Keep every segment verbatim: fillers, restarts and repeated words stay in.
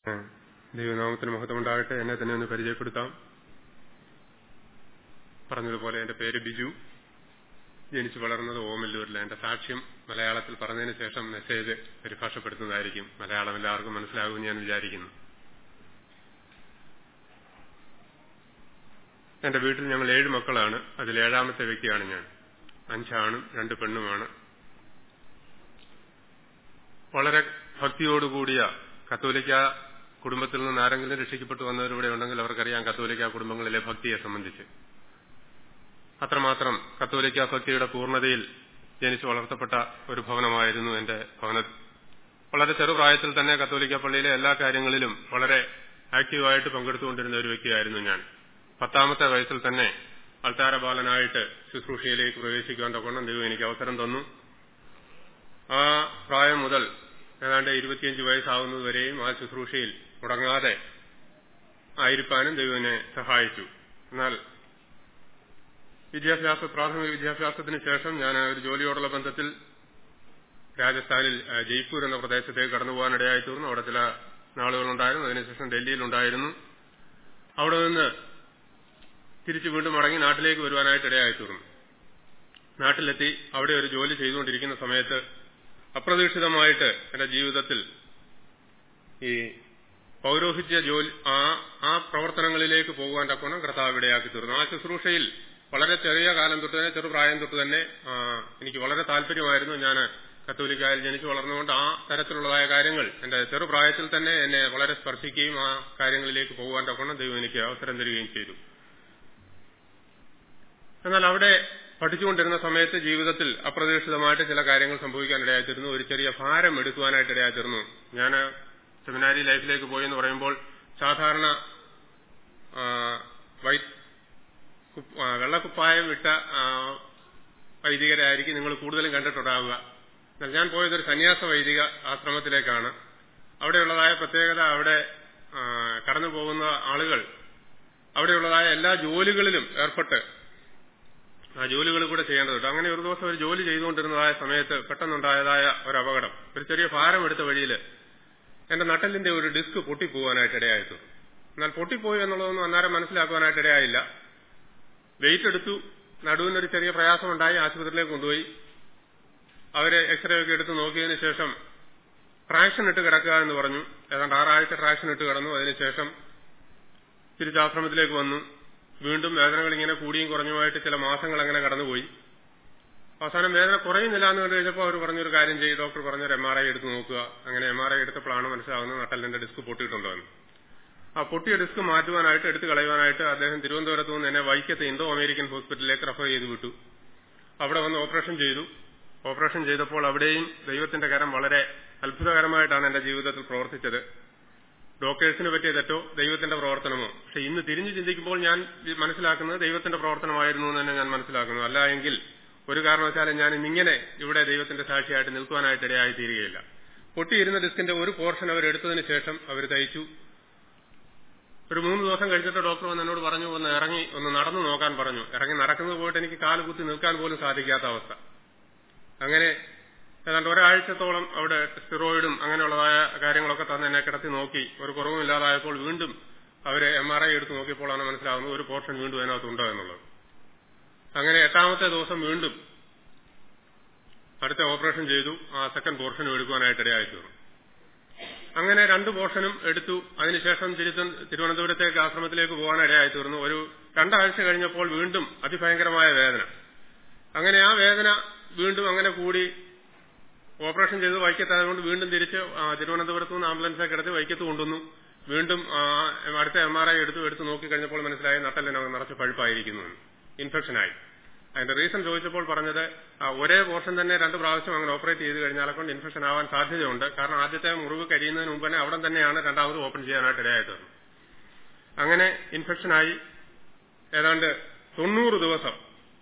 ദൈവനാമത്തിന് മഹത്വമുണ്ടാകട്ടെ. എന്നെ തന്നെ ഒന്ന് പരിചയപ്പെടുത്താം. പറഞ്ഞതുപോലെ എന്റെ പേര് ബിജു. ജനിച്ചു വളർന്നത് ഓമല്ലൂരിൽ. എന്റെ സാക്ഷ്യം മലയാളത്തിൽ പറഞ്ഞതിന് ശേഷം മെസ്സേജ് പരിഭാഷപ്പെടുത്തുന്നതായിരിക്കും. മലയാളം എല്ലാവർക്കും മനസ്സിലാകുമെന്ന് ഞാൻ വിചാരിക്കുന്നു. എന്റെ വീട്ടിൽ ഞങ്ങൾ ഏഴ് മക്കളാണ്. അതിൽ ഏഴാമത്തെ വ്യക്തിയാണ് ഞാൻ. അഞ്ചാണും രണ്ട് പെണ്ണുമാണ്. വളരെ ഭക്തിയോടുകൂടിയ കത്തോലിക്ക കുടുംബത്തിൽ നിന്ന് ആരെങ്കിലും രക്ഷിക്കപ്പെട്ടു വന്നവരിവിടെ ഉണ്ടെങ്കിൽ അവർക്കറിയാം കത്തോലിക്ക കുടുംബങ്ങളിലെ ഭക്തിയെ സംബന്ധിച്ച്. അത്രമാത്രം കത്തോലിക്ക ഭക്തിയുടെ പൂർണ്ണതയിൽ ജനിച്ചു വളർത്തപ്പെട്ട ഒരു ഭവനമായിരുന്നു എന്റെ ഭവനം. വളരെ ചെറുപ്രായത്തിൽ തന്നെ കത്തോലിക്ക പള്ളിയിലെ എല്ലാ കാര്യങ്ങളിലും വളരെ ആക്റ്റീവായിട്ട് പങ്കെടുത്തുകൊണ്ടിരുന്ന ഒരു വ്യക്തിയായിരുന്നു ഞാൻ. പത്താമത്തെ വയസ്സിൽ തന്നെ അൾത്താരബാലനായിട്ട് ശുശ്രൂഷയിലേക്ക് പ്രവേശിക്കുവാൻ തക്കവണ്ണം ദൈവം എനിക്ക് അവസരം തന്നു. ആ പ്രായം മുതൽ ഏതാണ്ട് ഇരുപത്തിയഞ്ച് വയസ്സാവുന്നതുവരെയും ആ ശുശ്രൂഷയിൽ മുടങ്ങാതെ ആയിരിക്കാനും ദൈവം എന്നെ സഹായിച്ചു. എന്നാൽ വിദ്യാഭ്യാസ പ്രാഥമിക വിദ്യാഭ്യാസത്തിന് ശേഷം ഞാൻ ഒരു ജോലിയോടുള്ള ബന്ധത്തിൽ രാജസ്ഥാനിൽ ജയ്പൂർ എന്ന പ്രദേശത്തേക്ക് കടന്നുപോകാനിടയായി തീർന്നു. അവിടെ ചില നാളുകളുണ്ടായിരുന്നു. അതിനുശേഷം ഡൽഹിയിലുണ്ടായിരുന്നു. അവിടെ നിന്ന് തിരിച്ചു വീണ്ടും മടങ്ങി നാട്ടിലേക്ക് വരുവാനായിട്ട് ഇടയായി തീർന്നു. നാട്ടിലെത്തി അവിടെ ഒരു ജോലി ചെയ്തുകൊണ്ടിരിക്കുന്ന സമയത്ത് അപ്രതീക്ഷിതമായിട്ട് എന്റെ ജീവിതത്തിൽ ഈ പൗരോഹിത്യ ജോലി ആ ആ പ്രവർത്തനങ്ങളിലേക്ക് പോകുവാൻ തക്കവണ്ണം കർത്താവ് ഇടയാക്കി തീർന്നു. ആ ശുശ്രൂഷയിൽ വളരെ ചെറിയ കാലം തൊട്ട് തന്നെ ചെറുപ്രായം തൊട്ട് തന്നെ എനിക്ക് വളരെ താല്പര്യമായിരുന്നു. ഞാൻ കത്തോലിക്കായിൽ ജനിച്ചു വളർന്നുകൊണ്ട് ആ തരത്തിലുള്ളതായ കാര്യങ്ങൾ എന്റെ ചെറുപ്രായത്തിൽ തന്നെ എന്നെ വളരെ സ്പർശിക്കുകയും ആ കാര്യങ്ങളിലേക്ക് പോകുവാൻ തക്കവണ്ണം ദൈവം എനിക്ക് അവസരം തരികയും ചെയ്തു. എന്നാൽ അവിടെ പഠിച്ചുകൊണ്ടിരുന്ന സമയത്ത് ജീവിതത്തിൽ അപ്രതീക്ഷിതമായിട്ട് ചില കാര്യങ്ങൾ സംഭവിക്കാൻ ഇടയായിത്തീരുന്നു. ഒരു ചെറിയ ഭാരം എടുക്കുവാനായിട്ട് ഇടയായിത്തീർന്നു. ഞാൻ സെമിനാരി ലൈഫിലേക്ക് പോയി എന്ന് പറയുമ്പോൾ സാധാരണ വെള്ളക്കുപ്പായം വിട്ട വൈദികരായിരിക്കും നിങ്ങൾ കൂടുതലും കണ്ടിട്ടുണ്ടാവുക. എന്നാൽ ഞാൻ പോയതൊരു സന്യാസ വൈദിക ആശ്രമത്തിലേക്കാണ്. അവിടെയുള്ളതായ പ്രത്യേകത, അവിടെ കടന്നു പോകുന്ന ആളുകൾ അവിടെയുള്ളതായ എല്ലാ ജോലികളിലും ഏർപ്പെട്ട് ആ ജോലികൾ കൂടെ ചെയ്യേണ്ടതുണ്ട്. അങ്ങനെ ഒരു ദിവസം ഒരു ജോലി ചെയ്തുകൊണ്ടിരുന്നതായ സമയത്ത് പെട്ടെന്നുണ്ടായതായ ഒരു അപകടം, ഒരു ചെറിയ ഭാരം എടുത്ത വഴിയിൽ എന്റെ നട്ടലിന്റെ ഒരു ഡിസ്ക് പൊട്ടിപ്പോവാനായിട്ട് ഇടയായിട്ടു. എന്നാൽ പൊട്ടിപ്പോയി എന്നുള്ളതൊന്നും അന്നേരം മനസ്സിലാക്കുവാനായിട്ട് ഇടയായില്ല. വെയിറ്റ് എടുത്തു, നടുവിനൊരു ചെറിയ പ്രയാസമുണ്ടായി. ആശുപത്രിയിലേക്ക് കൊണ്ടുപോയി. അവര് എക്സ്റേ ഒക്കെ എടുത്ത് നോക്കിയതിനു ശേഷം ട്രാക്ഷൻ ഇട്ട് കിടക്കുക എന്ന് പറഞ്ഞു. ഏതാണ്ട് ആറാഴ്ച ട്രാക്ഷൻ ഇട്ട് കിടന്നു. അതിനുശേഷം തിരിച്ചാശ്രമത്തിലേക്ക് വന്നു. വീണ്ടും വേദനകൾ ഇങ്ങനെ കൂടിയും കുറഞ്ഞുമായിട്ട് ചില മാസങ്ങൾ അങ്ങനെ കടന്നുപോയി. അവസാനം വേദന കുറയുന്നില്ല എന്ന് കണ്ടു കഴിഞ്ഞപ്പോൾ അവർ പറഞ്ഞൊരു കാര്യം ചെയ്യും, ഡോക്ടർ പറഞ്ഞൊരു എം ആർ ഐ എടുത്ത് നോക്കുക. അങ്ങനെ എം ആർ ഐ എടുത്തപ്പോഴാണ് മനസ്സിലാവുന്നത് നട്ടലിന്റെ ഡിസ്ക് പൊട്ടിയിട്ടുണ്ടോ എന്ന്. ആ പൊട്ടിയ ഡിസ്ക് മാറ്റുവാനായിട്ട് എടുത്തു കളയുവാനായിട്ട് അദ്ദേഹം തിരുവനന്തപുരത്ത് നിന്ന് എന്നെ വൈക്കത്ത് ഇന്തോ അമേരിക്കൻ ഹോസ്പിറ്റലിലേക്ക് റെഫർ ചെയ്ത് വിട്ടു. അവിടെ വന്ന് ഓപ്പറേഷൻ ചെയ്തു. ഓപ്പറേഷൻ ചെയ്തപ്പോൾ അവിടെയും ദൈവത്തിന്റെ കരം വളരെ അത്ഭുതകരമായിട്ടാണ് എന്റെ ജീവിതത്തിൽ പ്രവർത്തിച്ചത്. ഡോക്ടേഴ്സിന് പറ്റിയ തെറ്റോ ദൈവത്തിന്റെ പ്രവർത്തനമോ? പക്ഷെ ഇന്ന് തിരിഞ്ഞു ചിന്തിക്കുമ്പോൾ ഞാൻ മനസ്സിലാക്കുന്നത് ദൈവത്തിന്റെ പ്രവർത്തനമായിരുന്നു എന്ന് തന്നെ ഞാൻ മനസ്സിലാക്കുന്നു. അല്ല എങ്കിൽ ഒരു കാരണവശാലും ഞാൻ ഇന്നിങ്ങനെ ഇവിടെ ദൈവത്തിന്റെ സാക്ഷിയായിട്ട് നിൽക്കുവാനായിട്ട് ഇടയായി തീരുകയില്ല. പൊട്ടിയിരുന്ന ഡിസ്കിന്റെ ഒരു പോർഷൻ അവർ എടുത്തതിന് ശേഷം അവർ തയ്ച്ചു. ഒരു മൂന്ന് ദിവസം കഴിഞ്ഞിട്ട് ഡോക്ടർ വന്ന് എന്നോട് പറഞ്ഞു, ഒന്ന് ഇറങ്ങി ഒന്ന് നടന്നു നോക്കാൻ പറഞ്ഞു. ഇറങ്ങി നടക്കുന്നത് പോയിട്ട് എനിക്ക് കാല് കുത്തി നിൽക്കാൻ പോലും സാധിക്കാത്ത അവസ്ഥ. അങ്ങനെ ഏതാണ്ട് ഒരാഴ്ചത്തോളം അവിടെ സ്റ്റിറോയിഡും അങ്ങനെയുള്ളതായ കാര്യങ്ങളൊക്കെ തന്നെ എന്നെ കിടത്തി നോക്കി. ഒരു കുറവും ഇല്ലാതായപ്പോൾ വീണ്ടും അവര് എം ആർ ഐ എടുത്ത് നോക്കിയപ്പോഴാണ് മനസ്സിലാവുന്നത് ഒരു പോർഷൻ വീണ്ടും അതിനകത്തുണ്ടോ എന്നുള്ളത്. അങ്ങനെ എട്ടാമത്തെ ദിവസം വീണ്ടും അടുത്ത ഓപ്പറേഷൻ ചെയ്തു. ആ സെക്കൻഡ് പോർഷനും എടുക്കുവാനായിട്ട് ഇടയായി തീർന്നു. അങ്ങനെ രണ്ട് പോർഷനും എടുത്തു. അതിനുശേഷം തിരുവനന്തപുരത്തേക്ക് ആശ്രമത്തിലേക്ക് പോകാൻ ഇടയായി തീർന്നു. ഒരു രണ്ടാഴ്ച കഴിഞ്ഞപ്പോൾ വീണ്ടും അതിഭയങ്കരമായ വേദന. അങ്ങനെ ആ വേദന വീണ്ടും അങ്ങനെ കൂടി. ഓപ്പറേഷൻ ചെയ്ത് വൈക്കത്തായതുകൊണ്ട് വീണ്ടും തിരിച്ച് തിരുവനന്തപുരത്ത് നിന്ന് ആംബുലൻസൊക്കെ കിടത്തി വൈക്കത്ത് കൊണ്ടുവന്നു. വീണ്ടും അടുത്ത എം ആർ ഐ എടുത്തു എടുത്ത് നോക്കിക്കഴിഞ്ഞപ്പോൾ മനസ്സിലായി നട്ടലിനകം നിറച്ച് പഴുപ്പായിരിക്കുന്നു, ഇൻഫെക്ഷനായി. അതിന്റെ റീസൺ ചോദിച്ചപ്പോൾ പറഞ്ഞത് ഒരേ പോർഷൻ തന്നെ രണ്ട് പ്രാവശ്യം അങ്ങനെ ഓപ്പറേറ്റ് ചെയ്ത് കഴിഞ്ഞാൽ കൊണ്ട് ഇൻഫെക്ഷൻ ആവാൻ സാധ്യതയുണ്ട്. കാരണം ആദ്യത്തെ മുറിവ് കരിയുന്നതിന് മുമ്പ് തന്നെ അവിടെ തന്നെയാണ് രണ്ടാമത് ഓപ്പൺ ചെയ്യാനായിട്ട് ഇടയായിട്ട്. അങ്ങനെ ഇൻഫെക്ഷനായി ഏതാണ്ട് തൊണ്ണൂറ് ദിവസം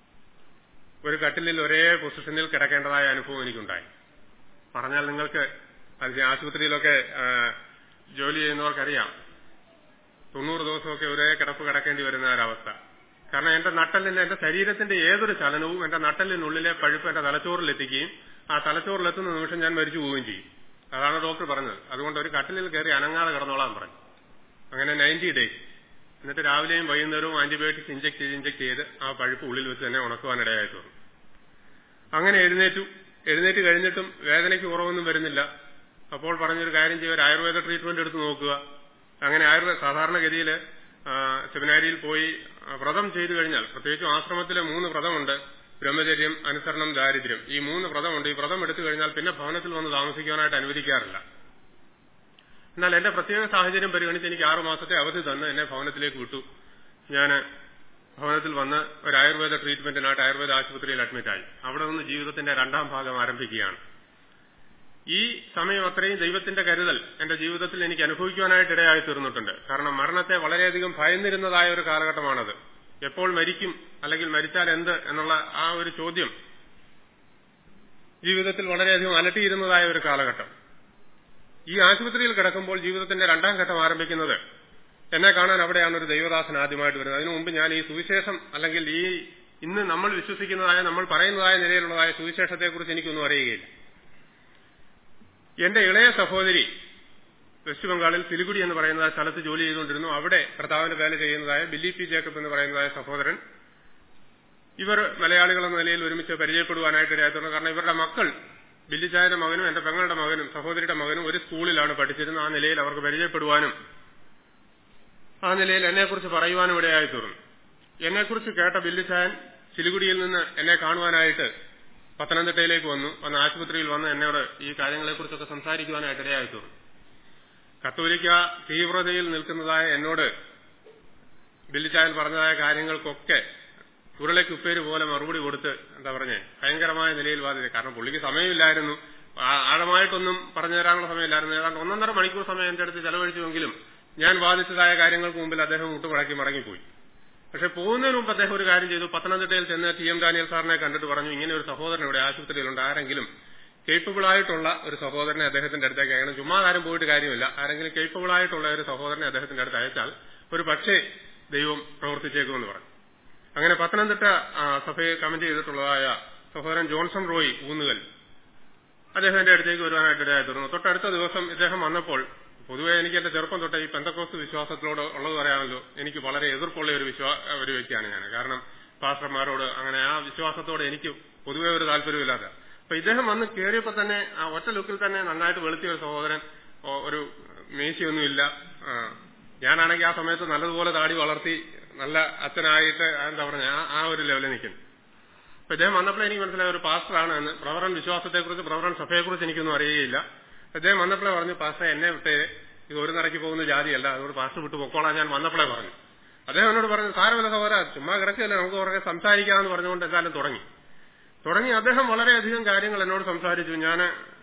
ഒരു കട്ടിലിൽ ഒരേ പൊസിഷനിൽ കിടക്കേണ്ടതായ അനുഭവം എനിക്കുണ്ടായി. പറഞ്ഞാൽ നിങ്ങൾക്ക് അത് ആശുപത്രിയിലൊക്കെ ജോലി ചെയ്യുന്നവർക്കറിയാം, തൊണ്ണൂറ് ദിവസമൊക്കെ ഒരേ കിടപ്പ് കിടക്കേണ്ടി വരുന്ന ഒരവസ്ഥ. കാരണം എന്റെ നട്ടലിന്റെ എന്റെ ശരീരത്തിന്റെ ഏതൊരു ചലനവും എന്റെ നട്ടലിനുള്ളിലെ പഴുപ്പ് എന്റെ തലച്ചോറിലെത്തിക്കുകയും ആ തലച്ചോറിലെത്തുന്ന നിമിഷം ഞാൻ മരിച്ചു പോവുകയും ചെയ്യും. അതാണ് ഡോക്ടർ പറഞ്ഞത്. അതുകൊണ്ട് ഒരു കട്ടിലിൽ കയറി അനങ്ങാതെ കിടന്നോളാൻ പറഞ്ഞു. അങ്ങനെ നയൻറ്റി ഡേയ്സ്. എന്നിട്ട് രാവിലെയും വൈകുന്നേരവും ആന്റിബയോട്ടിക്സ് ഇഞ്ചക്ട് ചെയ്ത് ഇഞ്ചക്ട് ചെയ്ത് ആ പഴുപ്പ് ഉള്ളിൽ വെച്ച് തന്നെ ഉണക്കുവാനിടയായി തീർന്നു. അങ്ങനെ എഴുന്നേറ്റു. എഴുന്നേറ്റ് കഴിഞ്ഞിട്ടും വേദനയ്ക്ക് കുറവൊന്നും വരുന്നില്ല. അപ്പോൾ പറഞ്ഞൊരു കാര്യം ചെയ്യുക, ഒരു ആയുർവേദ ട്രീറ്റ്മെന്റ് എടുത്ത് നോക്കുക. അങ്ങനെ ആയുർവേദ സാധാരണഗതിയിൽ സെമിനാരിയിൽ പോയി വ്രതം ചെയ്തു കഴിഞ്ഞാൽ, പ്രത്യേകിച്ചും ആശ്രമത്തിലെ മൂന്ന് വ്രതമുണ്ട്: ബ്രഹ്മചര്യം, അനുസരണം, ദാരിദ്ര്യം. ഈ മൂന്ന് വ്രതമുണ്ട്. ഈ വ്രതം എടുത്തു കഴിഞ്ഞാൽ പിന്നെ ഭവനത്തിൽ വന്ന് താമസിക്കാനായിട്ട് അനുവദിക്കാറില്ല. എന്നാൽ എന്റെ പ്രത്യേക സാഹചര്യം പരിഗണിച്ച് എനിക്ക് ആറു മാസത്തെ അവധി തന്ന് എന്നെ ഭവനത്തിലേക്ക് വിട്ടു. ഞാൻ ഭവനത്തിൽ വന്ന് ഒരു ആയുർവേദ ട്രീറ്റ്മെന്റിനായിട്ട് ആയുർവേദ ആശുപത്രിയിൽ അഡ്മിറ്റായി. അവിടെ നിന്ന് ജീവിതത്തിന്റെ രണ്ടാം ഭാഗം ആരംഭിക്കുകയാണ്. ഈ സമയം അത്രയും ദൈവത്തിന്റെ കരുതൽ എന്റെ ജീവിതത്തിൽ എനിക്ക് അനുഭവിക്കുവാനായിട്ട് ഇടയായി തീർന്നിട്ടുണ്ട്. കാരണം മരണത്തെ വളരെയധികം ഭയന്നിരുന്നതായ ഒരു കാലഘട്ടമാണത്. എപ്പോൾ മരിക്കും, അല്ലെങ്കിൽ മരിച്ചാൽ എന്ത് എന്നുള്ള ആ ഒരു ചോദ്യം ജീവിതത്തിൽ വളരെയധികം അലട്ടിയിരുന്നതായ ഒരു കാലഘട്ടം. ഈ ആശുപത്രിയിൽ കിടക്കുമ്പോൾ ജീവിതത്തിന്റെ രണ്ടാം ഘട്ടം ആരംഭിക്കുന്നത് എന്നെ കാണാൻ അവിടെയാണ് ഒരു ദൈവദാസൻ ആദ്യമായിട്ട് വരുന്നത്. അതിനു മുമ്പ് ഞാൻ ഈ സുവിശേഷം, അല്ലെങ്കിൽ ഈ ഇന്ന് നമ്മൾ വിശ്വസിക്കുന്നതായ, നമ്മൾ പറയുന്നതായ നിലയിലുള്ളതായ സുവിശേഷത്തെക്കുറിച്ച് എനിക്കൊന്നും അറിയുകയില്ല. എന്റെ ഇളയ സഹോദരി വെസ്റ്റ് ബംഗാളിൽ സിലിഗുഡി എന്ന് പറയുന്ന സ്ഥലത്ത് ജോലി ചെയ്തുകൊണ്ടിരുന്നു. അവിടെ കർത്താവിന്റെ വേല ചെയ്യുന്നതായ ബില്ലി പി ജേക്കബ് എന്ന് പറയുന്നതായ സഹോദരൻ, ഇവർ മലയാളികളെന്ന നിലയിൽ ഒരുമിച്ച് പരിചയപ്പെടുവാനായിട്ട് ഇടയായിട്ടുണ്ട്. കാരണം ഇവരുടെ മക്കൾ, ബില്ലിച്ചായന്റെ മകനും എന്റെ പെങ്ങളുടെ മകനും സഹോദരിയുടെ മകനും ഒരു സ്കൂളിലാണ് പഠിച്ചിരുന്നത്. ആ നിലയിൽ അവർക്ക് പരിചയപ്പെടുവാനും ആ നിലയിൽ എന്നെക്കുറിച്ച് പറയുവാനും ഇടയായി തീർന്നു. എന്നെക്കുറിച്ച് കേട്ട ബില്ലിച്ചായൻ സിലിഗുഡിയിൽ നിന്ന് എന്നെ കാണുവാനായിട്ട് പത്തനംതിട്ടയിലേക്ക് വന്നു. വന്ന് ആശുപത്രിയിൽ വന്ന് എന്നോട് ഈ കാര്യങ്ങളെക്കുറിച്ചൊക്കെ സംസാരിക്കുവാനായിട്ട് ഇടയായി തീർന്നു. കത്തോലിക്ക തീവ്രതയിൽ നിൽക്കുന്നതായ എന്നോട് ബില്ലിച്ചായൻ പറഞ്ഞതായ കാര്യങ്ങൾക്കൊക്കെ ഉരുളയ്ക്കുപ്പേര് പോലെ മറുപടി കൊടുത്ത്, എന്താ പറഞ്ഞേ, ഭയങ്കരമായ നിലയിൽ വാദിച്ചു. കാരണം പുള്ളിക്ക് സമയമില്ലായിരുന്നു, ആഴമായിട്ടൊന്നും പറഞ്ഞു തരാനുള്ള സമയമില്ലായിരുന്നു. ഏതാണ്ട് ഒന്നൊന്നര മണിക്കൂർ സമയം എന്റെ അടുത്ത് ചെലവഴിച്ചുവെങ്കിലും ഞാൻ വാദിച്ചതായ കാര്യങ്ങൾക്ക് മുമ്പിൽ അദ്ദേഹം മുട്ടുമടക്കി മടങ്ങിപ്പോയി. പക്ഷെ പോകുന്നതിന് മുമ്പ് അദ്ദേഹം ഒരു കാര്യം ചെയ്തു. പത്തനംതിട്ടയിൽ ചെന്ന് ടി എം ഡാനിയൽ സാറിനെ കണ്ടിട്ട് പറഞ്ഞു, ഇങ്ങനെ ഒരു സഹോദരൻ ഇവിടെ ആശുപത്രിയിലുണ്ട്, ആരെങ്കിലും കേപ്പബിൾ ആയിട്ടുള്ള ഒരു സഹോദരനെ അദ്ദേഹത്തിന്റെ അടുത്തേക്ക് അയക്കണം. ചുമ്മാ ആരും പോയിട്ട് കാര്യമില്ല, ആരെങ്കിലും കേപ്പബിൾ ആയിട്ടുള്ള ഒരു സഹോദരനെ അദ്ദേഹത്തിന്റെ അടുത്ത് അയച്ചാൽ ഒരു പക്ഷേ ദൈവം പ്രവർത്തിച്ചേക്കുമെന്ന് പറഞ്ഞു. അങ്ങനെ പത്തനംതിട്ട സഭയെ കമന്റ് ചെയ്തിട്ടുള്ളതായ സഹോദരൻ ജോൺസൺ റോയ് ഊന്നുകൽ അദ്ദേഹം എന്റെ അടുത്തേക്ക് വരുവാനായിട്ട് ഇടയായി തീർന്നു. തൊട്ടടുത്ത ദിവസം ഇദ്ദേഹം വന്നപ്പോൾ, പൊതുവെ എനിക്ക് എന്റെ ചെറുപ്പം തൊട്ടേ ഈ പെന്തക്കോസ്ത് വിശ്വാസത്തിലോട് ഉള്ളത് പറയാമല്ലോ, എനിക്ക് വളരെ എതിർപ്പുള്ള ഒരു വിശ്വാ ഒരു വ്യക്തിയാണ് ഞാൻ. കാരണം പാസ്റ്റർമാരോട് അങ്ങനെ ആ വിശ്വാസത്തോട് എനിക്ക് പൊതുവെ ഒരു താല്പര്യമില്ലാത്ത. അപ്പൊ ഇദ്ദേഹം വന്ന് കയറിയപ്പോ തന്നെ ആ ഒറ്റ ലുക്കിൽ തന്നെ നന്നായിട്ട് വെളുത്തിയ ഒരു സഹോദരൻ, ഒരു മേശയൊന്നുമില്ല. ഞാനാണെങ്കിൽ ആ സമയത്ത് നല്ലതുപോലെ താടി വളർത്തി നല്ല അച്ഛനായിട്ട് എന്താ പറഞ്ഞ ആ ഒരു ലെവലിൽ നിൽക്കുന്നു. അപ്പൊ ഇദ്ദേഹം വന്നപ്പോൾ എനിക്ക് മനസ്സിലായ ഒരു പാസ്റ്ററാണ് എന്ന്. പ്രവറൻ വിശ്വാസത്തെക്കുറിച്ച്, പ്രവറൻ സഭയെക്കുറിച്ച് എനിക്കൊന്നും അറിയുകയില്ല. അദ്ദേഹം വന്നപ്പോഴേ പറഞ്ഞു, പാസ്റ്റർ എന്നെ വിട്ടേ, ഇത് ഒരു നിറയ്ക്ക് പോകുന്ന ജാതിയല്ല, അതുകൊണ്ട് പാസ്റ്റർ വിട്ട് പൊക്കോളാൻ ഞാൻ വന്നപ്പോഴേ പറഞ്ഞു. അദ്ദേഹം എന്നോട് പറഞ്ഞു, സാരമില്ല സഹോദര, ചുമ്മാ കിടക്കുകയല്ലേ, നമുക്ക് കുറേ സംസാരിക്കാമെന്ന് പറഞ്ഞുകൊണ്ട് എന്തായാലും തുടങ്ങി തുടങ്ങി അദ്ദേഹം വളരെയധികം കാര്യങ്ങൾ എന്നോട് സംസാരിച്ചു. ഞാൻ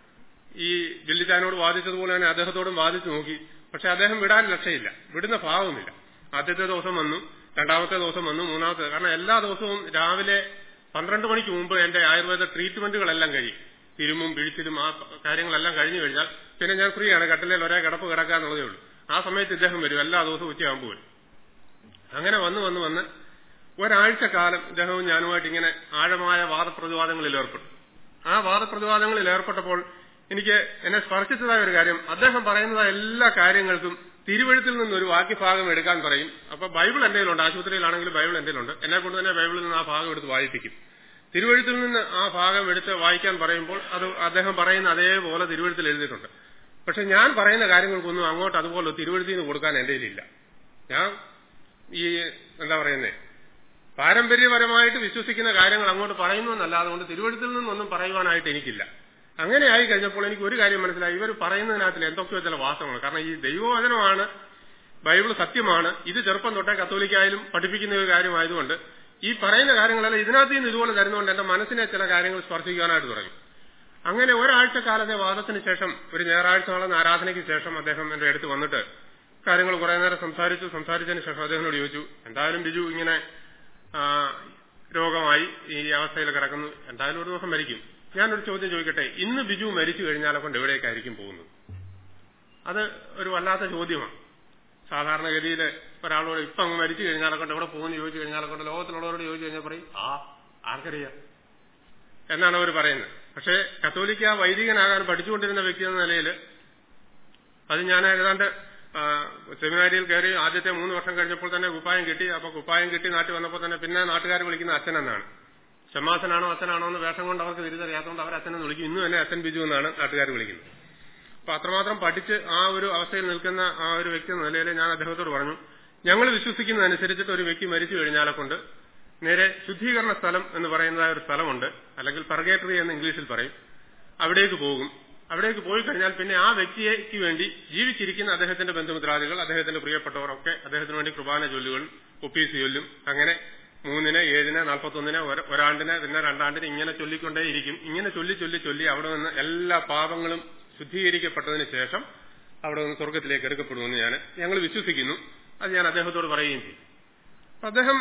ഈ ബില്ലിച്ചായനോട് വാദിച്ചതുപോലെ തന്നെ അദ്ദേഹത്തോടും വാദിച്ചു നോക്കി. പക്ഷെ അദ്ദേഹം വിടാൻ ലക്ഷ്യമില്ല, വിടുന്ന ഭാവമില്ല. ആദ്യത്തെ ദിവസം വന്നു, രണ്ടാമത്തെ ദിവസം വന്നു, മൂന്നാമത്തെ. കാരണം എല്ലാ ദിവസവും രാവിലെ പന്ത്രണ്ട് മണിക്ക് മുമ്പ് എന്റെ ആയുർവേദ ട്രീറ്റ്മെന്റുകളെല്ലാം കഴിയും. തിരുമും പിഴിച്ചിലും ആ കാര്യങ്ങളെല്ലാം കഴിഞ്ഞു കഴിഞ്ഞാൽ പിന്നെ ഞാൻ ഫ്രീ ആണ്, കട്ടിലേൽ ഒരേ കിടപ്പ് കിടക്കാന്നുള്ളതേ ഉള്ളൂ. ആ സമയത്ത് ഇദ്ദേഹം വരും, എല്ലാ ദിവസവും ഉച്ചയാകുമ്പോൾ വരും. അങ്ങനെ വന്ന് വന്ന് വന്ന് ഒരാഴ്ച കാലം ഇദ്ദേഹവും ഞാനുമായിട്ട് ഇങ്ങനെ ആഴമായ വാദപ്രതിവാദങ്ങളിൽ ഏർപ്പെട്ടു. ആ വാദപ്രതിവാദങ്ങളിൽ ഏർപ്പെട്ടപ്പോൾ എനിക്ക് എന്നെ സ്പർശിച്ചതായ ഒരു കാര്യം, അദ്ദേഹം പറയുന്നതായ എല്ലാ കാര്യങ്ങൾക്കും തിരുവഴുത്തിൽ നിന്നൊരു വാക്യഭാഗം എടുക്കാൻ പറയും. അപ്പൊ ബൈബിൾ എന്റെ കയ്യിലുണ്ട്, ആശുപത്രിയിലാണെങ്കിൽ ബൈബിൾ എന്റെ കയ്യിലുണ്ട്. എന്നെ കൊണ്ട് തന്നെ ബൈബിളിൽ നിന്ന് ആ ഭാഗം എടുത്ത് വായിപ്പിക്കും. തിരുവഴുത്തിൽ നിന്ന് ആ ഭാഗം എടുത്ത് വായിക്കാൻ പറയുമ്പോൾ അത് അദ്ദേഹം പറയുന്ന അതേപോലെ തിരുവഴുത്തിൽ എഴുതിയിട്ടുണ്ട്. പക്ഷെ ഞാൻ പറയുന്ന കാര്യങ്ങൾക്കൊന്നും അങ്ങോട്ട് അതുപോലെ തിരുവഴുത്തിൽ നിന്ന് കൊടുക്കാൻ എന്റെ കയ്യിലില്ല. ഞാൻ ഈ എന്താ പറയുന്നേ, പാരമ്പര്യപരമായിട്ട് വിശ്വസിക്കുന്ന കാര്യങ്ങൾ അങ്ങോട്ട് പറയുന്നു എന്നല്ലാതെ കൊണ്ട് തിരുവഴുത്തിൽ നിന്നൊന്നും പറയുവാനായിട്ട് എനിക്കില്ല. അങ്ങനെ ആയി കഴിഞ്ഞപ്പോൾ എനിക്ക് ഒരു കാര്യം മനസ്സിലായി, ഇവർ പറയുന്നതിനകത്തിൽ എന്തൊക്കെയോ ചില വാസങ്ങൾ. കാരണം ഈ ദൈവവചനമാണ്, ബൈബിൾ സത്യമാണ്, ഇത് ചെറുപ്പം തൊട്ടേ കത്തോലിക്കായാലും പഠിപ്പിക്കുന്ന ഒരു കാര്യമായതുകൊണ്ട് ഈ പറയുന്ന കാര്യങ്ങളെല്ലാം ഇതിനകത്ത് നിന്ന് ഇതുപോലെ തരുന്നതുകൊണ്ട് എന്റെ മനസ്സിനെ ചില കാര്യങ്ങൾ സ്പർശിക്കാനായിട്ട് തുടങ്ങി. അങ്ങനെ ഒരാഴ്ച കാലത്തെ വാദത്തിന് ശേഷം, ഒരു ഞായറാഴ്ച നാളെ ആരാധനയ്ക്ക് ശേഷം അദ്ദേഹം എന്റെ അടുത്ത് വന്നിട്ട് കാര്യങ്ങൾ കുറെ നേരം സംസാരിച്ചു. സംസാരിച്ചതിന് ശേഷം അദ്ദേഹത്തിനോട് ചോദിച്ചു, എന്തായാലും ബിജു ഇങ്ങനെ രോഗമായി ഈ അവസ്ഥയിൽ കിടക്കുന്നു, എന്തായാലും ഒരു ദിവസം മരിക്കും. ഞാനൊരു ചോദ്യം ചോദിക്കട്ടെ, ഇന്ന് ബിജു മരിച്ചു കഴിഞ്ഞാലെ കൊണ്ട് എവിടേക്കായിരിക്കും പോകുന്നത്? അത് ഒരു വല്ലാത്ത ചോദ്യമാണ്. സാധാരണഗതിയിൽ ഒരാളോട് ഇപ്പം അങ്ങ് മരിച്ചു കഴിഞ്ഞാലെ കൊണ്ട് എവിടെ പോകുന്നു ചോദിച്ചു കഴിഞ്ഞാലെ കൊണ്ട് ലോകത്തിലുള്ളവരോട് ചോദിച്ചു കഴിഞ്ഞാൽ പറയും, ആ ആർക്കറിയാം എന്നാണ് അവർ പറയുന്നത്. പക്ഷേ കത്തോലിക്ക വൈദികനാകാൻ പഠിച്ചുകൊണ്ടിരുന്ന വ്യക്തി എന്ന നിലയിൽ അത് ഞാൻ ഏതാണ്ട് സെമിനാരിയിൽ കയറി ആദ്യത്തെ മൂന്ന് വർഷം കഴിഞ്ഞപ്പോൾ തന്നെ കുപ്പായം കിട്ടി. അപ്പൊ കുപ്പായം കിട്ടി നാട്ടിൽ വന്നപ്പോൾ തന്നെ പിന്നെ നാട്ടുകാർ വിളിക്കുന്ന അച്ഛൻ എന്നാണ്. ഷമാസനാണോ അച്ഛനാണോ എന്ന് വേഷം കൊണ്ട് അവർക്ക് തിരിച്ചറിയാത്തതുകൊണ്ട് അവർ അച്ഛനെന്ന് വിളിക്കും. ഇന്നും തന്നെ അച്ഛൻ ബിജു എന്നാണ് നാട്ടുകാർ വിളിക്കുന്നത്. അപ്പൊ അത്രമാത്രം പഠിച്ച് ആ ഒരു അവസ്ഥയിൽ നിൽക്കുന്ന ആ ഒരു വ്യക്തി എന്ന നിലയിൽ ഞാൻ അദ്ദേഹത്തോട് പറഞ്ഞു, ഞങ്ങൾ വിശ്വസിക്കുന്നതനുസരിച്ചിട്ട് ഒരു വ്യക്തി മരിച്ചു കഴിഞ്ഞാലെ കൊണ്ട് നേരെ ശുദ്ധീകരണ സ്ഥലം എന്ന് പറയുന്നതായ ഒരു സ്ഥലമുണ്ട്, അല്ലെങ്കിൽ പർഗേറ്ററി എന്ന് ഇംഗ്ലീഷിൽ പറയും, അവിടേക്ക് പോകും. അവിടേക്ക് പോയി കഴിഞ്ഞാൽ പിന്നെ ആ വ്യക്തിക്ക് വേണ്ടി ജീവിച്ചിരിക്കുന്ന അദ്ദേഹത്തിന്റെ ബന്ധുമിത്രാദികൾ, അദ്ദേഹത്തിന്റെ പ്രിയപ്പെട്ടവർ ഒക്കെ അദ്ദേഹത്തിന് വേണ്ടി കുർബാന ചൊല്ലുകളും ഒപ്പീസ് ചൊല്ലും. അങ്ങനെ മൂന്നിന് ഏഴിന് നാൽപ്പത്തൊന്നിന് ഒരാണ്ടിന് പിന്നെ രണ്ടാണ്ടിന് ഇങ്ങനെ ചൊല്ലിക്കൊണ്ടേയിരിക്കും. ഇങ്ങനെ ചൊല്ലി ചൊല്ലി ചൊല്ലി അവിടെ നിന്ന് എല്ലാ പാപങ്ങളും ശുദ്ധീകരിക്കപ്പെട്ടതിന് ശേഷം അവിടെ നിന്ന് സ്വർഗത്തിലേക്ക് എടുക്കപ്പെടുമെന്ന് ഞാൻ ഞങ്ങൾ വിശ്വസിക്കുന്നു. അത് ഞാൻ അദ്ദേഹത്തോട് പറയുകയും ചെയ്യും. അപ്പൊ അദ്ദേഹം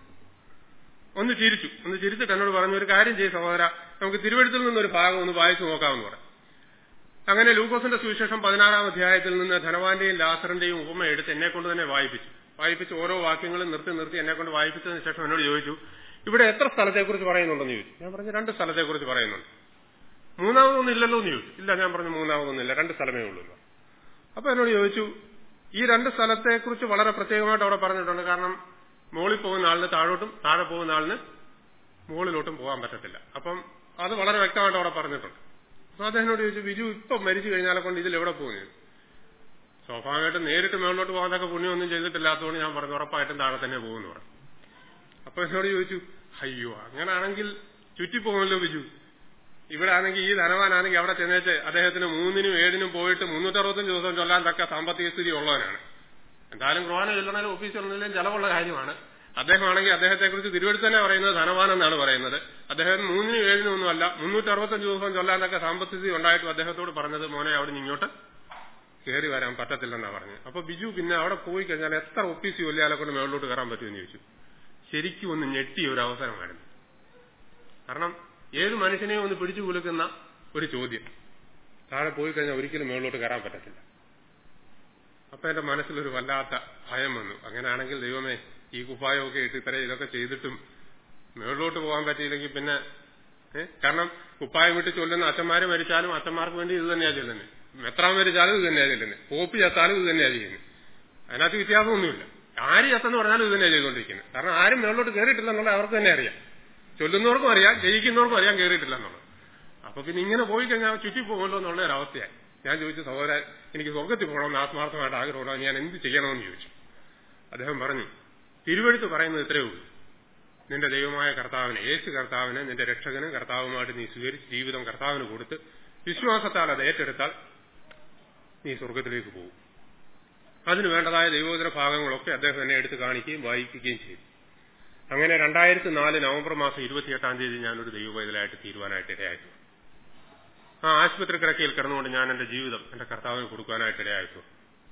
ഒന്ന് ചിരിച്ചു. ഒന്ന് ചിരിച്ചിട്ട് എന്നോട് പറഞ്ഞു, ഒരു കാര്യം ചെയ്യും സഹോദര, നമുക്ക് തിരുവെഴുത്തിൽ നിന്നൊരു ഭാഗം ഒന്ന് വായിച്ചു നോക്കാമെന്ന് പറഞ്ഞു. അങ്ങനെ ലൂക്കോസിന്റെ സുവിശേഷം പതിനാറാം അധ്യായത്തിൽ നിന്ന് ധനവാന്റെയും ലാസറിന്റെയും ഉപമ എടുത്ത് എന്നെ കൊണ്ട് തന്നെ വായിപ്പിച്ചു. വായിപ്പിച്ച് ഓരോ വാക്യങ്ങളും നിർത്തി നിർത്തി എന്നെ കൊണ്ട് വായിപ്പിച്ചതിന് ശേഷം എന്നോട് ചോദിച്ചു, ഇവിടെ എത്ര സ്ഥലത്തെക്കുറിച്ച് പറയുന്നുണ്ടെന്ന് ചോദിച്ചു. ഞാൻ പറഞ്ഞു, രണ്ട് സ്ഥലത്തെക്കുറിച്ച് പറയുന്നുണ്ട്. മൂന്നാമതൊന്നും ഇല്ലല്ലോ എന്ന് ചോദിച്ചു. ഇല്ല, ഞാൻ പറഞ്ഞു മൂന്നാമതൊന്നുമില്ല, രണ്ട് സ്ഥലമേ ഉള്ളൂ. അപ്പൊ എന്നോട് ചോദിച്ചു, ഈ രണ്ട് സ്ഥലത്തെക്കുറിച്ച് വളരെ പ്രത്യേകമായിട്ട് അവിടെ പറഞ്ഞിട്ടുണ്ട്. കാരണം മുകളിൽ പോകുന്ന ആളിന് താഴോട്ടും താഴെ പോകുന്ന ആളിന് മുകളിലോട്ടും പോകാൻ പറ്റത്തില്ല. അപ്പം അത് വളരെ വ്യക്തമായിട്ട് അവിടെ പറഞ്ഞിട്ടുണ്ട്. അപ്പൊ അദ്ദേഹത്തിനോട് ചോദിച്ചു, ബിജു ഇപ്പം മരിച്ചു കഴിഞ്ഞാലെ കൊണ്ട് ഇതിൽ എവിടെ പോകുന്നു? സ്വാഭാവികമായിട്ടും നേരിട്ട് മുകളിലോട്ട് പോകാനൊക്കെ പുണ്യമൊന്നും ചെയ്തിട്ടില്ലാത്തതുകൊണ്ട് ഞാൻ പറഞ്ഞു ഉറപ്പായിട്ടും താഴെ തന്നെ പോകുന്നു പറഞ്ഞു. അപ്പൊ എന്നോട് ചോദിച്ചു, അയ്യോ അങ്ങനാണെങ്കിൽ ചുറ്റിപ്പോകുമല്ലോ ബിജു. ഇവിടെ ആണെങ്കിൽ ഈ ധനവാനാണെങ്കിൽ അവിടെ ചെന്നേച്ച് അദ്ദേഹത്തിന് മൂന്നിനും ഏഴിനും പോയിട്ട് മുന്നൂറ്ററുപത്തഞ്ച് ദിവസം ചൊല്ലാൻ തക്ക സാമ്പത്തിക സ്ഥിതി ഉള്ളവനാണ്. എന്തായാലും കുർബാന ചൊല്ലണേലും ഓഫീസ് ചൊല്ലുന്നതിലും ചെലവുള്ള കാര്യമാണ്. അദ്ദേഹമാണെങ്കിൽ അദ്ദേഹത്തെക്കുറിച്ച് തിരുവെടുത്ത് തന്നെ പറയുന്നത് ധനവാനെന്നാണ് പറയുന്നത്. അദ്ദേഹം മൂന്നിനും ഏഴിനും ഒന്നുമല്ല, മുന്നൂറ്ററുപത്തഞ്ച് ദിവസം ചൊല്ലാൻ തക്ക സാമ്പത്തിക സ്ഥിതി ഉണ്ടായിട്ടും അദ്ദേഹത്തോട് പറഞ്ഞത് മോനെ അവിടെ നിന്ന് ഇങ്ങോട്ട് കയറി വരാൻ പറ്റത്തില്ലെന്നാണ് പറഞ്ഞത്. അപ്പൊ ബിജു പിന്നെ അവിടെ പോയി കഴിഞ്ഞാൽ എത്ര ഒപ്പീസ് ചൊല്ലിയാലെ കൊണ്ട് മേളിലോട്ട് കയറാൻ പറ്റുമെന്ന് ചോദിച്ചു. ശരിക്കും ഒന്ന് ഞെട്ടിയ ഒരു അവസരമായിരുന്നു. കാരണം ഏത് മനുഷ്യനെയും ഒന്ന് പിടിച്ചു കുലുക്കുന്ന ഒരു ചോദ്യം. താഴെ പോയി കഴിഞ്ഞാൽ ഒരിക്കലും മേളിലോട്ട് കയറാൻ പറ്റത്തില്ല. അപ്പൊ എന്റെ മനസ്സിലൊരു വല്ലാത്ത ഭയം വന്നു. അങ്ങനെയാണെങ്കിൽ ദൈവമേ, ഈ കുപ്പായമൊക്കെ ഇട്ട് ഇത്ര ഇതൊക്കെ ചെയ്തിട്ടും മേളിലോട്ട് പോകാൻ പറ്റിയില്ലെങ്കിൽ പിന്നെ ഏഹ് കാരണം കുപ്പായം ഇട്ട് ചൊല്ലുന്ന അച്ഛന്മാര് മരിച്ചാലും അച്ഛന്മാർക്ക് വേണ്ടി ഇത് തന്നെയാ ചൊല്ലുന്നത്. മെത്രാൻ മരിച്ചാലും ഇത് തന്നെയാ ചൊല്ലുന്നത്. പോപ്പി ചത്താലും ഇത് തന്നെയാ ചെയ്യുന്നത്. അതിനകത്ത് വ്യത്യാസമൊന്നുമില്ല. ആര് ചത്തെന്ന് പറഞ്ഞാലും ഇത് തന്നെയാ ചെയ്തുകൊണ്ടിരിക്കുന്നത്. കാരണം ആരും മേളിലോട്ട് കയറിയിട്ടില്ലെന്നുള്ളത് അവർക്ക് തന്നെ അറിയാം. ചൊല്ലുന്നവർക്കും അറിയാം, ജയിക്കുന്നവർക്കും അറിയാൻ കയറിയിട്ടില്ല എന്നുള്ളത്. അപ്പൊ പിന്നെ ഇങ്ങനെ പോയി കഴിഞ്ഞാൽ ചുറ്റിപ്പോകുമല്ലോ എന്നുള്ള ഒരു അവസ്ഥയായി. ഞാൻ ചോദിച്ചു, സഹോദര എനിക്ക് സ്വർഗത്തിൽ പോകണമെന്ന് ആത്മാർത്ഥമായിട്ട് ആഗ്രഹമുണ്ടോ, ഞാൻ എന്ത് ചെയ്യണമെന്ന് ചോദിച്ചു. അദ്ദേഹം പറഞ്ഞു, തിരുവെഴുത്ത് പറയുന്നത് ഇത്രയേ ഉള്ളൂ, നിന്റെ ദൈവമായ കർത്താവിനെ, യേശു കർത്താവിനെ നിന്റെ രക്ഷകനും കർത്താവുമായിട്ട് നീ സ്വീകരിച്ച് ജീവിതം കർത്താവിന് കൊടുത്ത് വിശ്വാസത്താൽ അത് ഏറ്റെടുത്താൽ നീ സ്വർഗത്തിലേക്ക് പോകും. അതിന് വേണ്ടതായ ദൈവോത്തര ഭാഗങ്ങളൊക്കെ അദ്ദേഹം എന്നെ എടുത്ത് കാണിക്കുകയും വായിക്കുകയും ചെയ്തു. അങ്ങനെ രണ്ടായിരത്തി നാല് നവംബർ മാസം ഇരുപത്തിയെട്ടാം തീയതി ഞാനൊരു ദൈവവൈതലായിട്ട് തീരുവാനായിട്ട് ഇടയായിട്ടു. ആ ആശുപത്രി കിടക്കയിൽ കിടന്നുകൊണ്ട് ഞാൻ എന്റെ ജീവിതം എന്റെ കർത്താവിന് കൊടുക്കാനായിട്ട് ഇടയായിട്ടു.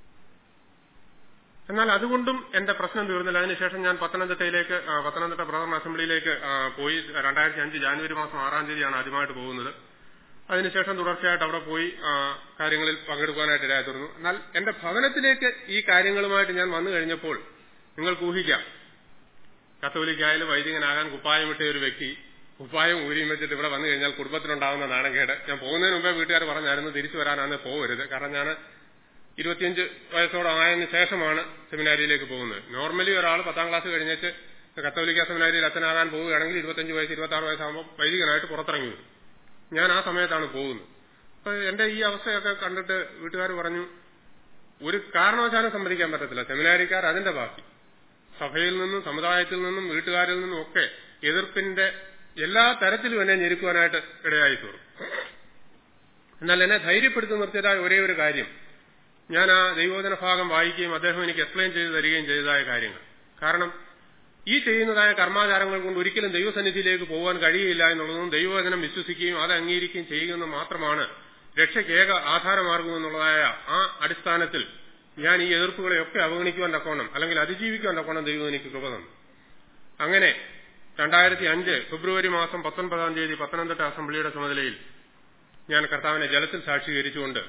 എന്നാൽ അതുകൊണ്ടും എന്റെ പ്രശ്നം തീർന്നില്ല. അതിനുശേഷം ഞാൻ പത്തനംതിട്ടയിലേക്ക് പത്തനംതിട്ട ബ്രദർ അസംബ്ലിയിലേക്ക് പോയി. രണ്ടായിരത്തി അഞ്ച് ജാനുവരി മാസം ആറാം തീയതിയാണ് ആദ്യമായിട്ട് പോകുന്നത്. അതിനുശേഷം തുടർച്ചയായിട്ട് അവിടെ പോയി കാര്യങ്ങളിൽ പങ്കെടുക്കാനായിട്ട് ഇടയായിരുന്നു. എന്നാൽ എന്റെ ഭവനത്തിലേക്ക് ഈ കാര്യങ്ങളുമായിട്ട് ഞാൻ വന്നു കഴിഞ്ഞപ്പോൾ നിങ്ങൾക്ക് ഊഹിക്കാം, കത്തോലിക്കായാലും വൈദികനാകാൻ കുപ്പായം ഇട്ട ഒരു വ്യക്തി കുപ്പായം ഊരിയും വെച്ചിട്ട് ഇവിടെ വന്നു കഴിഞ്ഞാൽ കുടുംബത്തിനുണ്ടാകുന്ന നാണക്കേട്. ഞാൻ പോകുന്നതിന് മുമ്പേ വീട്ടുകാർ പറഞ്ഞായിരുന്നു തിരിച്ചു വരാനാണ് പോകരുത്. കാരണം ഞാൻ ഇരുപത്തിയഞ്ച് വയസ്സോടെ ആയതിനു ശേഷമാണ് സെമിനാരിയിലേക്ക് പോകുന്നത്. നോർമലി ഒരാൾ പത്താം ക്ലാസ് കഴിഞ്ഞിട്ട് കത്തോലിക്ക സെമിനാരിയിൽ അച്ഛനാകാൻ പോവുകയാണെങ്കിൽ ഇരുപത്തിയഞ്ച് വയസ്സ് ഇരുപത്തി ആറ് വയസ്സാകുമ്പോൾ വൈദികനായിട്ട് പുറത്തിറങ്ങി വരും. ഞാൻ ആ സമയത്താണ് പോകുന്നത്. അപ്പൊ എന്റെ ഈ അവസ്ഥയൊക്കെ കണ്ടിട്ട് വീട്ടുകാർ പറഞ്ഞു, ഒരു കാരണവശാലും സമ്മതിക്കാൻ പറ്റത്തില്ല. സെമിനാരിക്കാർ അതിന്റെ ബാക്കി സഭയിൽ നിന്നും സമുദായത്തിൽ നിന്നും വീട്ടുകാരിൽ നിന്നും ഒക്കെ എതിർപ്പിന്റെ എല്ലാ തരത്തിലും എന്നെ ഞെരുക്കുവാനായിട്ട് ഇടയായി തീർന്നു. എന്നാൽ എന്നെ ധൈര്യപ്പെടുത്തി നിർത്തിയതായ ഒരേ ഒരു കാര്യം, ഞാൻ ആ ദൈവവചന ഭാഗം വായിക്കുകയും അദ്ദേഹം എനിക്ക് എക്സ്പ്ലെയിൻ ചെയ്ത് തരികയും ചെയ്തതായ കാര്യങ്ങൾ. കാരണം ഈ ചെയ്യുന്നതായ കർമാചാരങ്ങൾ കൊണ്ട് ഒരിക്കലും ദൈവസന്നിധിയിലേക്ക് പോകാൻ കഴിയില്ല എന്നുള്ളതും ദൈവവചനം വിശ്വസിക്കുകയും അത് അംഗീകരിക്കുകയും ചെയ്യുന്നത് മാത്രമാണ് രക്ഷയ്ക്ക് ഏക ആധാരമാർഗമെന്നുള്ളതായ ആ അടിസ്ഥാനത്തിൽ ഞാൻ ഈ എതിർപ്പുകളെയൊക്കെ അവഗണിക്കുവാൻ തക്കോണം അല്ലെങ്കിൽ അതിജീവിക്കുവാൻ തക്കോണം ദൈവം എനിക്ക് കൃപ തന്നു. അങ്ങനെ രണ്ടായിരത്തി അഞ്ച് ഫെബ്രുവരി മാസം പത്തൊൻപതാം തീയതി പത്തനംതിട്ട അസംബ്ലിയുടെ ചുമതലയിൽ ഞാൻ കർത്താവിനെ ജലത്തിൽ സാക്ഷീകരിച്ചുകൊണ്ട്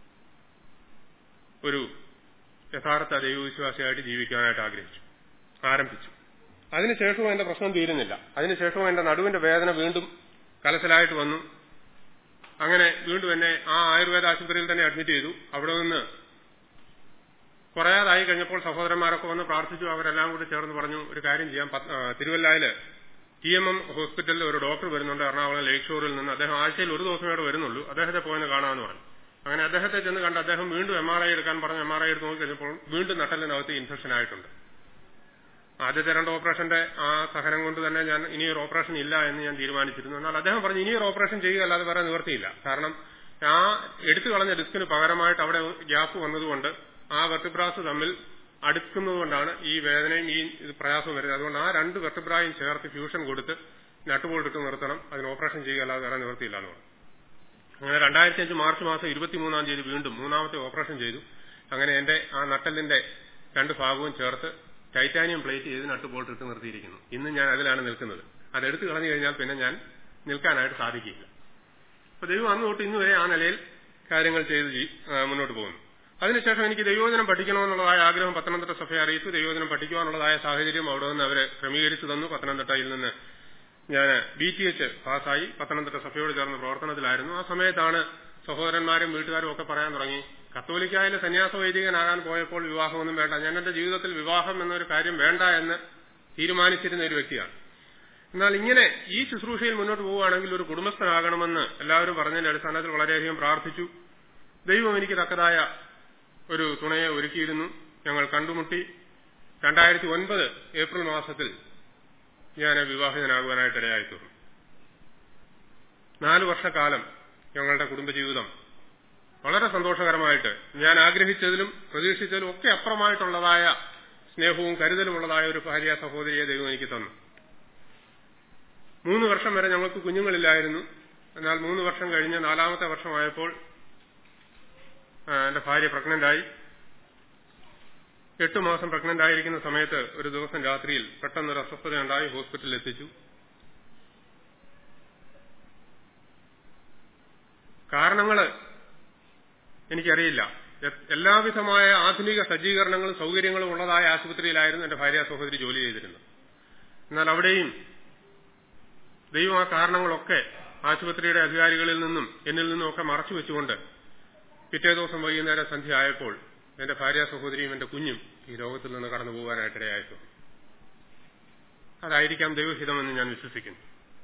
ഒരു യഥാർത്ഥ ദൈവവിശ്വാസിയായിട്ട് ജീവിക്കാനായിട്ട് ആഗ്രഹിച്ചു ആരംഭിച്ചു. അതിനുശേഷവും എന്റെ പ്രശ്നം തീരുന്നില്ല. അതിനുശേഷവും എന്റെ നടുവിന്റെ വേദന വീണ്ടും കലശലായിട്ട് വന്നു. അങ്ങനെ വീണ്ടും എന്നെ ആ ആയുർവേദ ആശുപത്രിയിൽ തന്നെ അഡ്മിറ്റ് ചെയ്തു. അവിടെ നിന്ന് കുറയാതായി കഴിഞ്ഞപ്പോൾ സഹോദരന്മാരൊക്കെ വന്ന് പ്രാർത്ഥിച്ചു. അവരെല്ലാം കൂടി ചേർന്ന് പറഞ്ഞു, ഒരു കാര്യം ചെയ്യാം, തിരുവല്ലായില് ടി എം എം ഹോസ്പിറ്റലിൽ ഒരു ഡോക്ടർ വരുന്നുണ്ട് എറണാകുളം ലേക്ക് ഷോറിൽ നിന്ന്. അദ്ദേഹം ആഴ്ചയിൽ ഒരു ദിവസമേ ഇവിടെ വരുന്നുള്ളൂ. അദ്ദേഹത്തെ പോയെന്ന് കാണാമെന്ന് പറഞ്ഞു. അങ്ങനെ അദ്ദേഹത്തെ ചെന്ന് കണ്ട് അദ്ദേഹം വീണ്ടും എം ആർ ഐ എടുക്കാൻ പറഞ്ഞു. എം ആർ ഐ എടുത്ത് നോക്കി കഴിഞ്ഞപ്പോൾ വീണ്ടും നട്ടലിനകത്ത് ഇൻഫെക്ഷൻ ആയിട്ടുണ്ട്. ആദ്യത്തെ രണ്ട് ഓപ്പറേഷന്റെ ആ സഹനം കൊണ്ട് തന്നെ ഞാൻ ഇനിയൊരു ഓപ്പറേഷൻ ഇല്ല എന്ന് ഞാൻ തീരുമാനിച്ചിരുന്നു. എന്നാൽ അദ്ദേഹം പറഞ്ഞു ഇനിയൊരു ഓപ്പറേഷൻ ചെയ്യുക അല്ലാതെ വേറെ നിവർത്തിയില്ല. കാരണം ആ എടുത്തു കളഞ്ഞ ഡിസ്കിന് പകരമായിട്ട് അവിടെ ഗ്യാപ്പ് വന്നതുകൊണ്ട് ആ വെർട്ടിബ്രാസ് തമ്മിൽ അടുക്കുന്നതുകൊണ്ടാണ് ഈ വേദനയും ഈ പ്രയാസവും വരുന്നത്. അതുകൊണ്ട് ആ രണ്ട് വെർട്ടിബ്രായും ചേർത്ത് ഫ്യൂഷൻ കൊടുത്ത് നട്ടുബോൾട്ടിട്ട് നിർത്തണം, അതിന് ഓപ്പറേഷൻ ചെയ്യുക അല്ലാതെ വേറെ നിവർത്തിയില്ല എന്ന് പറഞ്ഞു. അങ്ങനെ രണ്ടായിരത്തി അഞ്ച് മാർച്ച് മാസം ഇരുപത്തിമൂന്നാം തീയതി വീണ്ടും മൂന്നാമത്തെ ഓപ്പറേഷൻ ചെയ്തു. അങ്ങനെ എന്റെ ആ നട്ടലിന്റെ രണ്ട് ഭാഗവും ചേർത്ത് ടൈറ്റാനിയം പ്ലേറ്റ് ചെയ്ത് നട്ട് ബോൾട്ട് ഇട്ട് നിർത്തിയിരിക്കുന്നു. ഇന്ന് ഞാൻ അതിലാണ് നിൽക്കുന്നത്. അതെടുത്ത് കളഞ്ഞു കഴിഞ്ഞാൽ പിന്നെ ഞാൻ നിൽക്കാനായിട്ട് സാധിക്കില്ല. അപ്പൊ ദൈവം അന്ന് തൊട്ട് ഇന്ന് വരെ ആ നിലയിൽ കാര്യങ്ങൾ ചെയ്ത് മുന്നോട്ട് പോകുന്നു. അതിനുശേഷം എനിക്ക് ദൈവവചനം പഠിക്കണമെന്നുള്ളതായ ആഗ്രഹം പത്തനംതിട്ട സഭയെ അറിയിച്ചു. ദൈവവചനം പഠിക്കുവാനുള്ളതായ സാഹചര്യം അവിടെ നിന്ന് അവരെ ക്രമീകരിച്ചു തന്നു. പത്തനംതിട്ടയിൽ നിന്ന് ഞാൻ ബി ടി എച്ച് പാസ്സായി പത്തനംതിട്ട സഭയോട് ചേർന്ന് പ്രവർത്തനത്തിലായിരുന്നു. ആ സമയത്താണ് സഹോദരന്മാരും വീട്ടുകാരും ഒക്കെ പറയാൻ തുടങ്ങി, കത്തോലിക്കായിലെ സന്യാസ വൈദികനാകാൻ പോയപ്പോൾ വിവാഹമൊന്നും വേണ്ട, ഞാൻ എന്റെ ജീവിതത്തിൽ വിവാഹം എന്നൊരു കാര്യം വേണ്ട എന്ന് തീരുമാനിച്ചിരുന്ന ഒരു വ്യക്തിയാണ്. എന്നാൽ ഇങ്ങനെ ഈ ശുശ്രൂഷയിൽ മുന്നോട്ട് പോവുകയാണെങ്കിൽ ഒരു കുടുംബസ്ഥനാകണമെന്ന് എല്ലാവരും പറഞ്ഞതിന്റെ അടിസ്ഥാനത്തിൽ വളരെയധികം പ്രാർത്ഥിച്ചു. ദൈവം എനിക്ക് തക്കതായ ഒരു തുണയെ ഒരുക്കിയിരുന്നു. ഞങ്ങൾ കണ്ടുമുട്ടി. രണ്ടായിരത്തി ഒൻപത് ഏപ്രിൽ മാസത്തിൽ ഞാൻ വിവാഹിതനാകുവാനായിട്ട് ഇടയായിത്തീർന്നു. നാലു വർഷക്കാലം ഞങ്ങളുടെ കുടുംബജീവിതം വളരെ സന്തോഷകരമായിട്ട് ഞാൻ ആഗ്രഹിച്ചതിലും പ്രതീക്ഷിച്ചതിലും ഒക്കെ അപ്പുറമായിട്ടുള്ളതായ സ്നേഹവും കരുതലുമുള്ളതായ ഒരു ഭാര്യ സഹോദരിയെ ദൈവം എനിക്ക് തന്നു. മൂന്ന് വർഷം വരെ ഞങ്ങൾക്ക് കുഞ്ഞുങ്ങളില്ലായിരുന്നു. എന്നാൽ മൂന്ന് വർഷം കഴിഞ്ഞ് നാലാമത്തെ വർഷമായപ്പോൾ എന്റെ ഭാര്യ പ്രഗ്നന്റായി. എട്ടു മാസം പ്രഗ്നന്റ് ആയിരിക്കുന്ന സമയത്ത് ഒരു ദിവസം രാത്രിയിൽ പെട്ടെന്നൊരു അസ്വസ്ഥതയുണ്ടായി. ഹോസ്പിറ്റലിൽ എത്തിച്ചു. കാരണങ്ങള് എനിക്കറിയില്ല. എല്ലാവിധമായ ആധുനിക സജ്ജീകരണങ്ങളും സൗകര്യങ്ങളും ഉള്ളതായ ആശുപത്രിയിലായിരുന്നു എന്റെ ഭാര്യ സഹോദരി ജോലി ചെയ്തിരുന്നത്. എന്നാൽ അവിടെയും ദൈവം ആ കാരണങ്ങളൊക്കെ ആശുപത്രിയുടെ അധികാരികളിൽ നിന്നും എന്നിൽ നിന്നും ഒക്കെ മറച്ചു വെച്ചുകൊണ്ട് പിറ്റേ ദിവസം വൈകുന്നേരം സന്ധ്യ ആയപ്പോൾ എന്റെ ഭാര്യ സഹോദരിയും എന്റെ കുഞ്ഞും ഈ ലോകത്തിൽ നിന്ന് കടന്നു പോകാനായിട്ടിടയായിട്ടു. അതായിരിക്കാം ദൈവഹിതമെന്ന് ഞാൻ വിശ്വസിക്കുന്നു.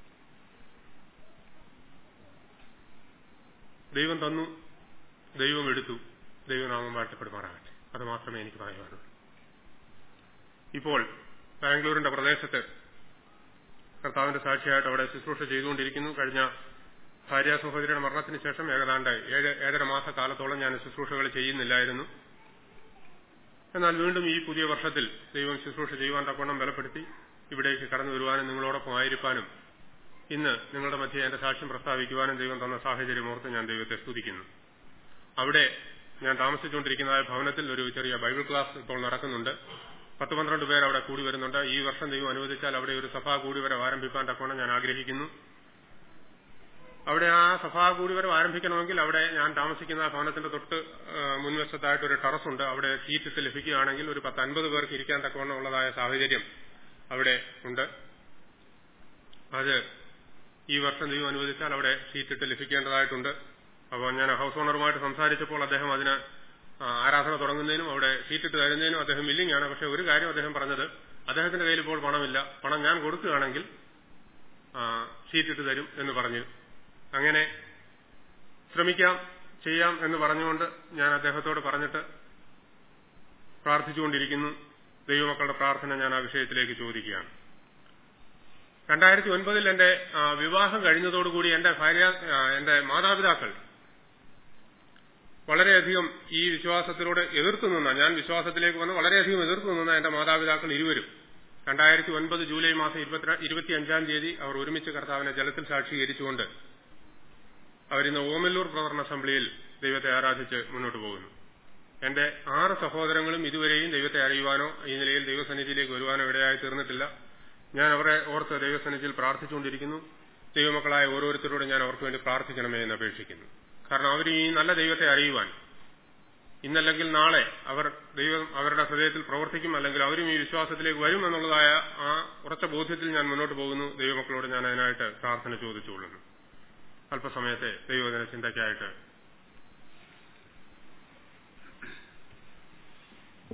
ദൈവം തന്നു, ദൈവം എടുത്തു, ദൈവനാമം വാഴ്ത്തപ്പെടുമാറാകട്ടെ. അത് മാത്രമേ എനിക്ക് പറയുവാനുള്ളൂ. ഇപ്പോൾ ബാംഗ്ലൂരിന്റെ പ്രദേശത്ത് കർത്താവിന്റെ സാക്ഷിയായിട്ട് അവിടെ ശുശ്രൂഷ ചെയ്തുകൊണ്ടിരിക്കുന്നു. കഴിഞ്ഞ ഭാര്യ സഹോദരിയുടെ മരണത്തിന് ശേഷം ഏതാണ്ട് ഏഴ് ഏഴര മാസക്കാലത്തോളം ഞാൻ ശുശ്രൂഷകൾ ചെയ്യുന്നില്ലായിരുന്നു. എന്നാൽ വീണ്ടും ഈ പുതിയ വർഷത്തിൽ ദൈവം ശുശ്രൂഷ ചെയ്യുവാൻ തക്കവണ്ണം ബലപ്പെടുത്തി ഇവിടേക്ക് കടന്നു വരുവാനും നിങ്ങളോടൊപ്പം ആയിരിക്കാനും ഇന്ന് നിങ്ങളുടെ മധ്യേ എന്റെ സാക്ഷ്യം പ്രസ്താവിക്കുവാനും ദൈവം തന്ന സാഹചര്യം ഓർത്ത് ഞാൻ ദൈവത്തെ സ്തുതിക്കുന്നു. അവിടെ ഞാൻ താമസിച്ചുകൊണ്ടിരിക്കുന്നതായ ഭവനത്തിൽ ഒരു ചെറിയ ബൈബിൾ ക്ലാസ് ഇപ്പോൾ നടക്കുന്നുണ്ട്. പത്ത് പന്ത്രണ്ട് പേർ അവിടെ കൂടി വരുന്നുണ്ട്. ഈ വർഷം ദൈവം അനുവദിച്ചാൽ അവിടെ ഒരു സഭാ കൂടിവരം ആരംഭിക്കാൻ തക്കവണ്ണം ഞാൻ ആഗ്രഹിക്കുന്നു. അവിടെ ആ സഭാ കൂടിവരം ആരംഭിക്കണമെങ്കിൽ അവിടെ ഞാൻ താമസിക്കുന്ന ഭവനത്തിന്റെ തൊട്ട് മുൻവശത്തായിട്ട് ഒരു ടെറസുണ്ട്. അവിടെ സീറ്റ് ലഭിക്കുകയാണെങ്കിൽ ഒരു പത്ത് അൻപത് പേർക്ക് ഇരിക്കാൻ തക്കവണ്ണം ഉള്ളതായ സാഹചര്യം അവിടെ ഉണ്ട്. അത് ഈ വർഷം ദൈവം അനുവദിച്ചാൽ അവിടെ സീറ്റിട്ട് ലഭിക്കേണ്ടതായിട്ടുണ്ട്. അപ്പോൾ ഞാൻ ഹൗസ് ഓണറുമായിട്ട് സംസാരിച്ചപ്പോൾ അദ്ദേഹം അതിന് ആരാധന തുടങ്ങുന്നതിനും അവിടെ സീറ്റിട്ട് തരുന്നതിനും അദ്ദേഹം വില്ലിംഗ് ആണ്. പക്ഷെ ഒരു കാര്യം അദ്ദേഹം പറഞ്ഞത്, അദ്ദേഹത്തിന്റെ കയ്യിൽ ഇപ്പോൾ പണമില്ല, പണം ഞാൻ കൊടുക്കുകയാണെങ്കിൽ സീറ്റിട്ട് തരും എന്ന് പറഞ്ഞു. അങ്ങനെ ശ്രമിക്കാം, ചെയ്യാം എന്ന് പറഞ്ഞുകൊണ്ട് ഞാൻ അദ്ദേഹത്തോട് പറഞ്ഞിട്ട് പ്രാർത്ഥിച്ചുകൊണ്ടിരിക്കുന്നു. ദൈവമക്കളുടെ പ്രാർത്ഥന ഞാൻ ആ വിഷയത്തിലേക്ക് ചോദിക്കുകയാണ്. രണ്ടായിരത്തി ഒൻപതിൽ എന്റെ വിവാഹം കഴിഞ്ഞതോടുകൂടി എന്റെ ഭാര്യ എന്റെ മാതാപിതാക്കൾ വളരെയധികം ഈ വിശ്വാസത്തിലൂടെ എതിർത്തു നിന്ന, ഞാൻ വിശ്വാസത്തിലേക്ക് വന്ന് വളരെയധികം എതിർത്തു നിന്ന എന്റെ മാതാപിതാക്കൾ ഇരുവരും രണ്ടായിരത്തി ഒൻപത് ജൂലൈ മാസം ഇരുപത്തിയഞ്ചാം തീയതി അവർ ഒരുമിച്ച് കർത്താവിനെ ജലത്തിൽ സാക്ഷീകരിച്ചുകൊണ്ട് അവരിന്ന് ഓമല്ലൂർ പ്രവർത്തന അസംബ്ലിയിൽ ദൈവത്തെ ആരാധിച്ച് മുന്നോട്ട് പോകുന്നു. എന്റെ ആറ് സഹോദരങ്ങളും ഇതുവരെയും ദൈവത്തെ അറിയുവാനോ ഈ നിലയിൽ ദൈവസന്നിധിയിലേക്ക് വരുവാനോ ഇടയായി തീർന്നിട്ടില്ല. ഞാൻ അവരെ ഓർത്ത് ദൈവസന്നിധിയിൽ പ്രാർത്ഥിച്ചുകൊണ്ടിരിക്കുന്നു. ദൈവമക്കളായ ഓരോരുത്തരോടും ഞാൻ അവർക്ക് വേണ്ടി പ്രാർത്ഥിക്കണമേ എന്ന് അപേക്ഷിക്കുന്നു. കാരണം അവർ ഈ നല്ല ദൈവത്തെ അറിയുവാൻ ഇന്നല്ലെങ്കിൽ നാളെ അവർ ദൈവം അവരുടെ ഹൃദയത്തിൽ പ്രവർത്തിക്കും, അല്ലെങ്കിൽ അവരും ഈ വിശ്വാസത്തിലേക്ക് വരും എന്നുള്ളതായ ആ ഉറച്ച ബോധ്യത്തിൽ ഞാൻ മുന്നോട്ട് പോകുന്നു. ദൈവമക്കളോട് ഞാൻ അതിനായിട്ട് പ്രാർത്ഥന ചോദിച്ചുകൊള്ളുന്നു. അല്പസമയത്തെ ദൈവദിന ചിന്തയ്ക്കായിട്ട്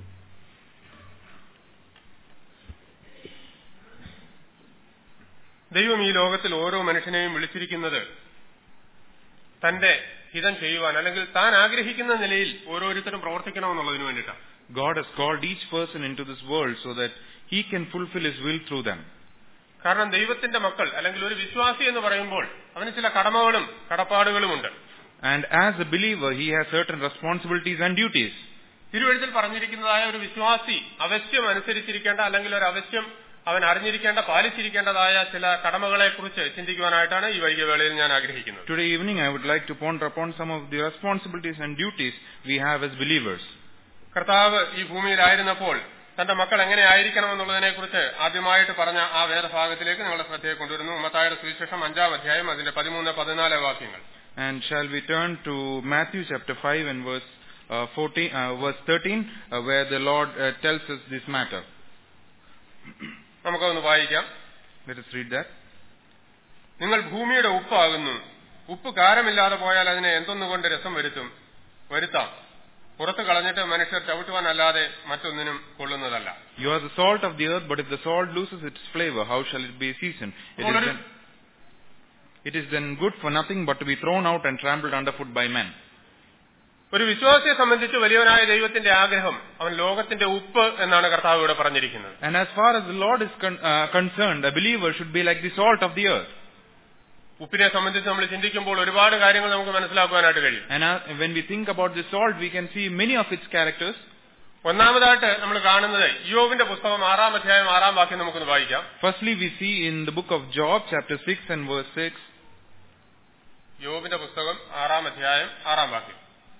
ദൈവം ഈ ലോകത്തിൽ ഓരോ മനുഷ്യനെയും വിളിച്ചിരിക്കുന്നത് തന്റെ ഹിതം ചെയ്യുവാൻ, അല്ലെങ്കിൽ താൻ ആഗ്രഹിക്കുന്ന നിലയിൽ ഓരോരുത്തരും പ്രവർത്തിക്കണമെന്നുള്ളതിന് വേണ്ടിയിട്ടാണ്. God has called each person into this world so that he can fulfill his will through them. കാരണം ദൈവത്തിന്റെ മക്കൾ അല്ലെങ്കിൽ ഒരു വിശ്വാസി എന്ന് പറയുമ്പോൾ അവന് ചില കടമകളും കടപ്പാടുകളുമുണ്ട്. And as a believer, he has certain responsibilities and duties. തിരുവെഴുത്തിൽ പറഞ്ഞിരിക്കുന്നതായ ഒരു വിശ്വാസി അവശ്യം അനുസരിച്ചിരിക്കേണ്ട അല്ലെങ്കിൽ ഒരു അവശ്യം അവൻ അറിഞ്ഞിരിക്കേണ്ട പാലിച്ചിരിക്കേണ്ടതായ ചില കടമകളെ കുറിച്ച് ചിന്തിക്കുവാനായിട്ടാണ് ഈ വൈകിയ വേളയിൽ ഞാൻ ആഗ്രഹിക്കുന്നത്. Today evening I would like to ponder upon some of the responsibilities and duties we have as believers. കർത്താവ് ഈ ഭൂമിയിലായിരുന്നപ്പോൾ തന്റെ മക്കൾ എങ്ങനെ ആയിരിക്കണം എന്നുള്ളതിനെ കുറിച്ച് ആദ്യമായിട്ട് പറഞ്ഞ ആ വേദഭാഗത്തിലേക്ക് നിങ്ങളുടെ ശ്രദ്ധയെ കൊണ്ടുവരുന്നു. മത്തായിയുടെ സുവിശേഷം അഞ്ചാം അധ്യായം അതിന്റെ പതിമൂന്ന് പതിനാല് വാക്യങ്ങൾ. And shall we turn to Matthew chapter five and verse uh, fourteen, uh, verse thirteen, uh, where the Lord uh, tells us this matter. നമുക്കൊന്ന് വായിക്കാം. Let us read that. നിങ്ങൾ ഭൂമിയുടെ ഉപ്പാകുന്നു. ഉപ്പ് കാരമില്ലാതെ പോയാൽ അതിനെ എന്തൊന്നുകൊണ്ട് രസം വരുത്തും വരുത്താം പുറത്ത് കളഞ്ഞിട്ട് മനുഷ്യർ ചവിട്ടുവാനല്ലാതെ മറ്റൊന്നിനും കൊള്ളുന്നതല്ല. You are the salt of the earth, but if the salt loses its flavor, how shall it be seasoned? It is then, it is then good for nothing but to be thrown out and trampled underfoot by men. ഒരു വിശ്വാസിയെ സംബന്ധിച്ച് വലിയവനായ ദൈവത്തിന്റെ ആഗ്രഹം അവൻ ലോകത്തിന്റെ ഉപ്പ് എന്നാണ് കർത്താവ് ഇവിടെ പറഞ്ഞിരിക്കുന്നത്. And as far as the Lord is con- uh, concerned, a believer should be like the salt of the earth. ഉപ്പിനെ സംബന്ധിച്ച് നമ്മൾ ചിന്തിക്കുമ്പോൾ ഒരുപാട് കാര്യങ്ങൾ നമുക്ക് മനസ്സിലാക്കുവാനായിട്ട് കഴിയും. And uh, when we think about the salt, we can see many of its characters. ഒന്നാമതായിട്ട് നമ്മൾ കാണുന്നത് യോബിന്റെ പുസ്തകം ആറാം അധ്യായം ആറാം വാക്യം നമുക്കൊന്ന് വായിക്കാം. Firstly, we see in the book of Job, chapter six and verse six. യോബിന്റെ പുസ്തകം ആറാം അധ്യായം ആറാം വാക്യം.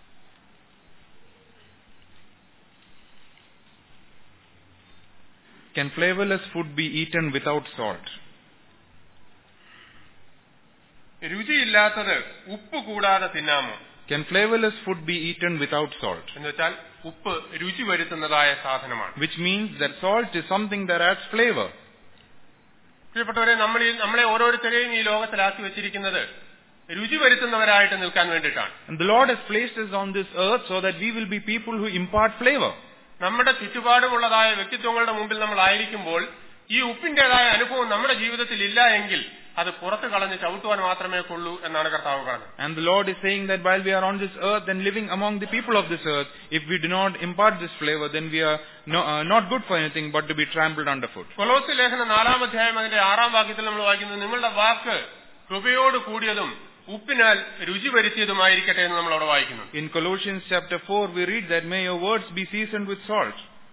Can flavorless food be eaten without salt? രുചിയില്ലാത്തത് ഉപ്പ് കൂടാതെ തിന്നാമോ? Can flavorless food be eaten without salt? എന്ന് വെച്ചാൽ ഉപ്പ് രുചി വരുത്തുന്നതായ സാധനമാണ്. Which means that salt is something that adds flavor. പ്രിയപ്പെട്ടവരെ, നമ്മൾ നമ്മളെ ഓരോരുത്തരെയും ഈ ലോകത്തിലാക്കി വെച്ചിരിക്കുന്നത് രുചി വരുത്തുന്നവരായിട്ട് നിൽക്കാൻ വേണ്ടിയിട്ടാണ്. And the Lord has placed us on this earth so that we will be people who impart flavor. നമ്മുടെ ചുറ്റുപാടുമുള്ളതായ വ്യക്തിത്വങ്ങളുടെ മുമ്പിൽ നമ്മൾ ആയിരിക്കുമ്പോൾ ഈ ഉപ്പിന്റേതായ അനുഭവം നമ്മുടെ ജീവിതത്തിൽ ഇല്ല എങ്കിൽ അത് പുറത്ത് കളഞ്ഞ് ചവിട്ടുവാൻ മാത്രമേ കൊള്ളൂ എന്നാണ് കർത്താവ് പറഞ്ഞത്. And the Lord is saying that while we are on this earth and living among the people of this earth, if we do not impart this flavor, then we are no, uh, not good for anything but to be trampled underfoot. കൊലോസ്യ ലേഖനം നാലാം അധ്യായം അതിന്റെ ആറാം വാക്യത്തിൽ നമ്മൾ വായിക്കുന്നത് നിങ്ങളുടെ വാക്ക് കൃപയോട് കൂടിയതും ഉപ്പിനാൽ രുചി വരുത്തിയതുമായിരിക്കട്ടെ എന്ന് നമ്മൾ അവിടെ വായിക്കുന്നു. In Colossians chapter four we read that may your words be seasoned with salt.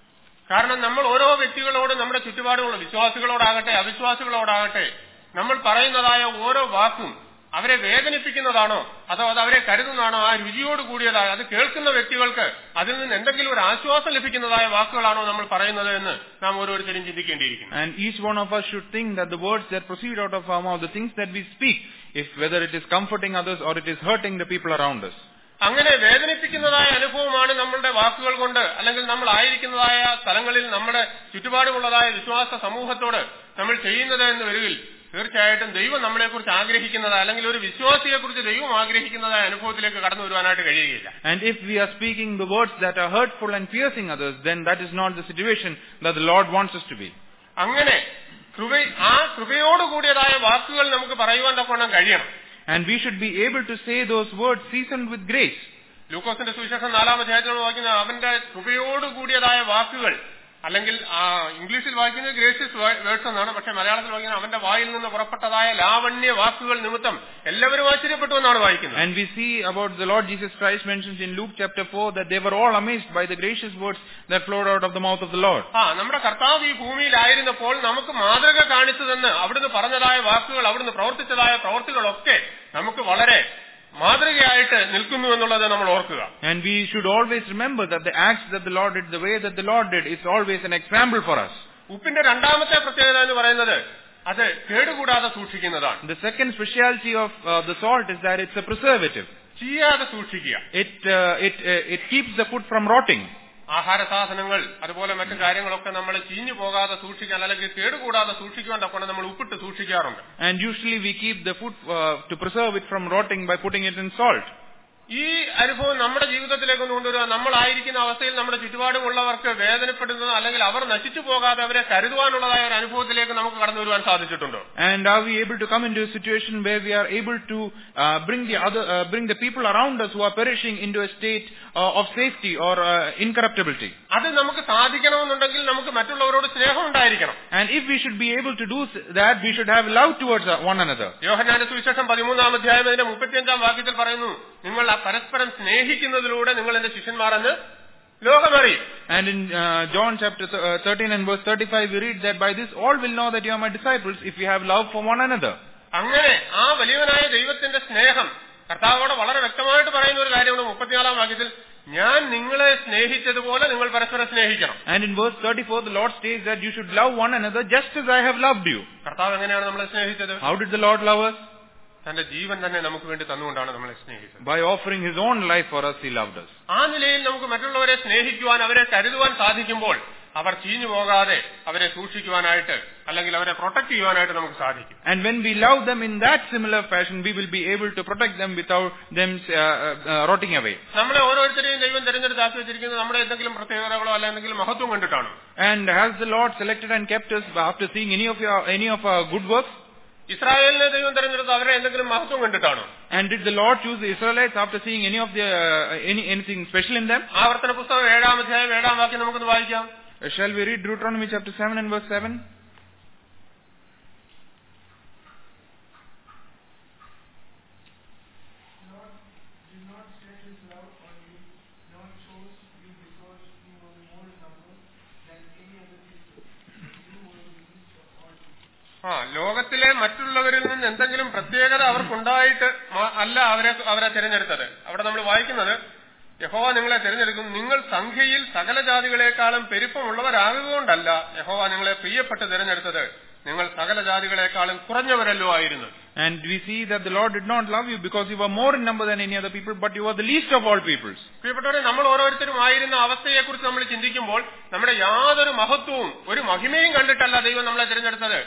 കാരണം നമ്മൾ ഓരോ വ്യക്തികളോടും നമ്മുടെ ചുറ്റുപാടുമുള്ള വിശ്വാസികളോടാകട്ടെ അവിശ്വാസികളോടാകട്ടെ നമ്മൾ പറയുന്നതായ ഓരോ വാക്കും അവരെ വേദനിപ്പിക്കുന്നതാണോ അതോ അത് അവരെ കരുതുന്നതാണോ ആ രുചിയോട് കൂടിയതായ അത് കേൾക്കുന്ന വ്യക്തികൾക്ക് അതിൽ നിന്ന് എന്തെങ്കിലും ഒരു ആശ്വാസം ലഭിക്കുന്നതായ വാക്കുകളാണോ നമ്മൾ പറയുന്നത് എന്ന് നാം ഓരോരുത്തരും ചിന്തിക്കേണ്ടിയിരിക്കുന്നു. And each one of us should think that the words that proceed out of our mouth, the things that we speak, if whether it is comforting others or it is hurting the people around us. അങ്ങനെ വേദനിപ്പിക്കുന്നതായ അനുഭവമാണ് നമ്മളുടെ വാക്കുകൾ കൊണ്ട് അല്ലെങ്കിൽ നമ്മൾ ആയിരിക്കുന്നതായ സ്ഥലങ്ങളിൽ നമ്മുടെ ചുറ്റുപാടുമുള്ളതായ വിശ്വാസ സമൂഹത്തോട് നമ്മൾ ചെയ്യുന്നത് എന്ന് വരികിൽ തീർച്ചയായിട്ടും ദൈവം നമ്മളെക്കുറിച്ച് ആഗ്രഹിക്കുന്നതായ അല്ലെങ്കിൽ ഒരു വിശ്വാസിയെക്കുറിച്ച് ദൈവം ആഗ്രഹിക്കുന്നതായ അനുഭവത്തിലേക്ക് കടന്നു വരുവാനായിട്ട് കഴിയുകയില്ല. And if we are speaking the words that are hurtful and piercing others, then that is not the situation that the Lord wants us to be. അങ്ങനെ കൃപ ആ കൃപയോട് കൂടിയതായ വാക്കുകൾ നമുക്ക് പറയുവാൻ തക്കവണ്ണം കഴിയണം. And we should be able to say those words seasoned with grace. ലൂക്കോസിന്റെ സുവിശേഷം നാലാം അധ്യായത്തിൽ വായിക്കുന്ന അവന്റെ കൃപയോട് കൂടിയതായ വാക്കുകൾ അല്ലെങ്കിൽ ആ ഇംഗ്ലീഷിൽ വായിക്കുന്നത് ഗ്രേഷ്യസ് വേർഡ്സ് എന്നാണ്, പക്ഷെ മലയാളത്തിൽ വായിക്കുന്നത് അവന്റെ വായിൽ നിന്ന് പുറപ്പെട്ടതായ ലാവണ്യ വാക്കുകൾ നിമിത്തം എല്ലാവരും ആശ്ചര്യപ്പെട്ടു എന്നാണ് വായിക്കുന്നത്. And we see about the Lord Jesus Christ mentions in Luke chapter four that they were all amazed by the gracious words that flowed out of the mouth of the Lord. ആ നമ്മുടെ കർത്താവ് ഈ ഭൂമിയിലായിരുന്നപ്പോൾ നമുക്ക് മാതൃക കാണിച്ചതെന്ന് അവിടുന്ന് പറഞ്ഞതായ വാക്കുകൾ അവിടുന്ന് പ്രവർത്തിച്ചതായ പ്രവർത്തികളൊക്കെ നമുക്ക് വളരെ മാതൃകയായിട്ട് നിൽക്കുന്നു എന്നുള്ളത് നമ്മൾ ഓർക്കുക. And we should always remember that the acts that the Lord did, the way that the Lord did, is always an example for us. ഉപ്പിന്റെ രണ്ടാമത്തെ പ്രത്യേകത എന്ന് പറയുന്നത് അത് കേടുകൂടാതെ സൂക്ഷിക്കുന്നതാണ്. The second speciality of uh, the salt is that it's a preservative. ചീയാതെ സൂക്ഷിക്കുക. It uh, it uh, it keeps the food from rotting. ആഹാര സാധനങ്ങൾ അതുപോലെ മറ്റു കാര്യങ്ങളൊക്കെ നമ്മൾ ചീഞ്ഞു പോകാതെ സൂക്ഷിക്കാൻ അല്ലെങ്കിൽ കേടുകൂടാതെ സൂക്ഷിക്കുവാൻ തക്കൊണ്ട് നമ്മൾ ഉപ്പിട്ട് സൂക്ഷിക്കാറുണ്ട്. And usually we keep the food uh, to preserve it from rotting by putting it in salt. ഈ അനുഭവം നമ്മുടെ ജീവിതത്തിലേക്ക് കൊണ്ടുവരിക. നമ്മളായിരിക്കുന്ന അവസ്ഥയിൽ നമ്മുടെ ചുറ്റുപാടുമുള്ളവർക്ക് വേദനപ്പെടുന്നത് അല്ലെങ്കിൽ അവർ നശിച്ചു പോകാതെ അവരെ കരുതുവാനുള്ളതായ ഒരു അനുഭവത്തിലേക്ക് നമുക്ക് കടന്നു വരുവാൻ സാധിച്ചിട്ടുണ്ടോ? And are we able to come into a situation where we are able to uh, bring the other uh, bring the people around us who are perishing into a state uh, of safety or uh, incorruptibility? അത് നമുക്ക് സാധിക്കണമെന്നുണ്ടെങ്കിൽ നമുക്ക് മറ്റുള്ളവരോട് സ്നേഹം ഉണ്ടായിരിക്കണം. And if we should be able to do that, we should have love towards one another. യോഹന്നാന്റെ സുവിശേഷം പതിമൂന്നാം അധ്യായം അതിന്റെ മുപ്പത്തിയഞ്ചാം വാക്യത്തിൽ പറയുന്നു, നിങ്ങൾ പരസ്പരം സ്നേഹിക്കുന്നതിലൂടെ നിങ്ങൾ എന്റെ ശിഷ്യന്മാരെന്ന് ലോകമറിയും. And in uh, John chapter thirteen and verse thirty-five we read that by this all will know that you are my disciples if you have love for one another. അങ്ങനെ ആ വലിയവനായ ദൈവത്തിന്റെ സ്നേഹം കർത്താവോട് വളരെ വ്യക്തമായിട്ട് പറയുന്ന ഒരു കാര്യമാണ് മുപ്പത്തിനാലാം വാക്യത്തിൽ, ഞാൻ നിങ്ങളെ സ്നേഹിച്ചതുപോലെ നിങ്ങൾ പരസ്പരം സ്നേഹിക്കണം. And in verse thirty-four the Lord states that you should love one another just as I have loved you. കർത്താവ് എങ്ങനെയാണ് നമ്മളെ സ്നേഹിച്ചത്? How did the Lord love us? തന്റെ ജീവൻ തന്നെ നമുക്ക് വേണ്ടി തന്നുകൊണ്ടാണ് നമ്മളെ സ്നേഹിച്ചത്. By offering his own life for us he loved us. ആ നിലയിൽ നമുക്ക് മറ്റുള്ളവരെ സ്നേഹിക്കുവാൻ അവരെ കരുതുവാൻ സാധിക്കുമ്പോൾ അവർ ചീഞ്ഞു പോകാതെ അവരെ സൂക്ഷിക്കുവാനായിട്ട് അല്ലെങ്കിൽ അവരെ പ്രൊട്ടക്ട് ചെയ്യുവാനായിട്ട് നമുക്ക് സാധിക്കും. And when we love them in that similar fashion we will be able to protect them without them uh, uh, rotting away. നമ്മളെ ഓരോരുത്തരെയും ദൈവം തിരഞ്ഞെടുത്താക്കി വെച്ചിരിക്കുന്നത് നമ്മുടെ എന്തെങ്കിലും പ്രത്യേകതകളോ അല്ല എന്തെങ്കിലും മഹത്വം കണ്ടിട്ടാണ്. And has the Lord selected and kept us after seeing any of your any of our good works? ഇസ്രായേലിനെ ദൈവം തിരഞ്ഞെടുത്ത് അവരെ എന്തെങ്കിലും മഹത്വം കണ്ടിട്ടാണോ? And did the Lord choose the Israelites after seeing any of the uh, any anything special in them? ആവർത്തന പുസ്തകം ഏഴാം അധ്യായം ഏഴാം വാക്യം നമുക്കൊന്ന് വായിക്കാം. Uh, shall we read Deuteronomy chapter seven and verse seven? ആ ലോകത്തിലെ മറ്റുള്ളവരിൽ നിന്ന് എന്തെങ്കിലും പ്രത്യേകത അവർക്കുണ്ടായിട്ട് അല്ല അവരെ അവരെ തിരഞ്ഞെടുത്തത്. അവിടെ നമ്മൾ വായിക്കുന്നത്, യഹോവ നിങ്ങളെ തിരഞ്ഞെടുക്കും, നിങ്ങൾ സംഖ്യയിൽ സകല ജാതികളെക്കാളും പെരുപ്പമുള്ളവരാകുകൊണ്ടല്ല യഹോവ നിങ്ങളെ പ്രിയപ്പെട്ട് തിരഞ്ഞെടുത്തത്, നിങ്ങൾ സകല ജാതികളെക്കാളും കുറഞ്ഞവരല്ലോ ആയിരുന്നു. And we see that the Lord did not love you because you were more in number than any other people, but you were the least of all peoples. പ്രിയപ്പെട്ടവരെ, നമ്മൾ ഓരോരുത്തരും ആയിരുന്ന അവസ്ഥയെക്കുറിച്ച് നമ്മൾ ചിന്തിക്കുമ്പോൾ നമ്മുടെ യാതൊരു മഹത്വവും ഒരു മഹിമയും കണ്ടിട്ടല്ല ദൈവം നമ്മളെ തിരഞ്ഞെടുത്തത്.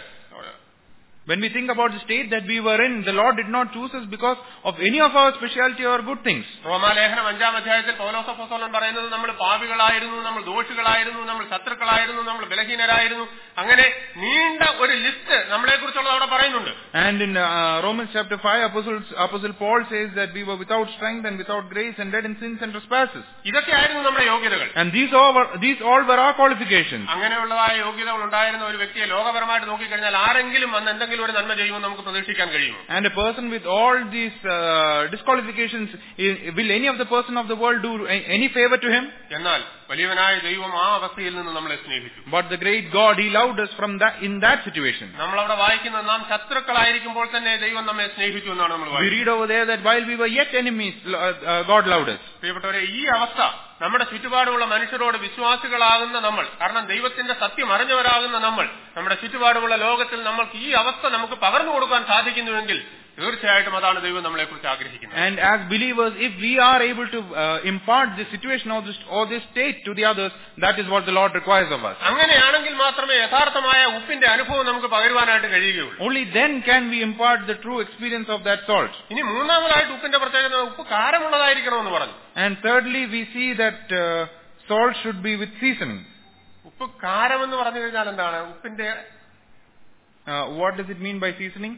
When we think about the state that we were in, the Lord did not choose us because of any of our speciality or good things. റോമാലേഖനം അഞ്ചാം അധ്യായത്തിൽ പൗലോസ് അപ്പോസ്തലൻ പറയുന്നത് നമ്മൾ പാപികളായിരുന്നു, നമ്മൾ ദോഷികളായിരുന്നു, നമ്മൾ ശത്രുക്കളായിരുന്നു, നമ്മൾ ബലഹീനരായിരുന്നു, അങ്ങനെ നീണ്ട ഒരു ലിസ്റ്റ് നമ്മളെ കുറിച്ചുള്ളത് അവിടെ പറയുന്നുണ്ട്. And in uh, Romans chapter five, Apostle, Apostle Paul says that we were without strength and without grace and dead in sins and trespasses. ഇതൊക്കെയായിരുന്നു നമ്മുടെ യോഗ്യതകൾ. And these all were, these all were our qualifications. അങ്ങനെയുള്ളതായ യോഗ്യതകൾ ഉണ്ടായിരുന്ന ഒരു വ്യക്തിയെ ലോകപരമായിട്ട് നോക്കിക്കഴിഞ്ഞാൽ ആരെങ്കിലും വന്ന് എന്തെങ്കിലും ഒരു നന്മ ചെയ്യുമെന്ന് നമുക്ക് പ്രതീക്ഷിക്കാൻ കഴിയുമോ? And a person with all these uh, disqualifications, will any of the person of the world do any favor to him? എന്നാൽ വലിയവനായ ദൈവം ആ അവസ്ഥയിൽ നിന്ന് നമ്മളെ സ്നേഹിച്ചു. But the great God, he loved us from that in that situation. നമ്മൾ അവിടെ വായിക്കുന്നത് നാം ശത്രുക്കളായിരിക്കുമ്പോൾ തന്നെ ദൈവം നമ്മെ സ്നേഹിച്ചു എന്നാണ് നമ്മൾ വായിക്കുന്നത്. We read over there that while we were yet enemies, uh, God loved us. പ്രിയപ്പെട്ടവരെ, ഈ അവസ്ഥ നമ്മുടെ ചുറ്റുപാടുമുള്ള മനുഷ്യരോട് വിശ്വാസികളാകുന്ന നമ്മൾ, കാരണം ദൈവത്തിന്റെ സത്യം അറിഞ്ഞവരാകുന്ന നമ്മൾ, നമ്മുടെ ചുറ്റുപാടുമുള്ള ലോകത്തിൽ നമ്മൾക്ക് ഈ അവസ്ഥ നമുക്ക് പകർന്നു കൊടുക്കാൻ സാധിക്കുന്നുവെങ്കിൽ തീർച്ചയായിട്ടും അതാണ് ദൈവം നമ്മളെ കുറിച്ച് ആഗ്രഹിക്കുന്നത്. And as believers, if we are able to uh, impart this situation or this or this state to the others, that is what the Lord requires of us. അങ്ങനെയാണെങ്കിൽ മാത്രമേ യഥാർത്ഥമായ ഉപ്പിന്റെ അനുഭവം നമുക്ക് പകരുവാനായിട്ട് കഴിയുകയുള്ളൂ. Only then can we impart the true experience of that salt. ഇനി മൂന്നാമതായിട്ട് ഉപ്പിന്റെ പ്രത്യേകത, ഉപ്പ് കാരമുള്ളതായിരിക്കണമെന്ന് പറഞ്ഞു. And thirdly, we see that uh, salt should be with seasoning. ഉപ്പ് കാരമെന്ന് പറഞ്ഞു കഴിഞ്ഞാൽ എന്താണ്? ഉപ്പിന്റെ uh, what does it mean by seasoning?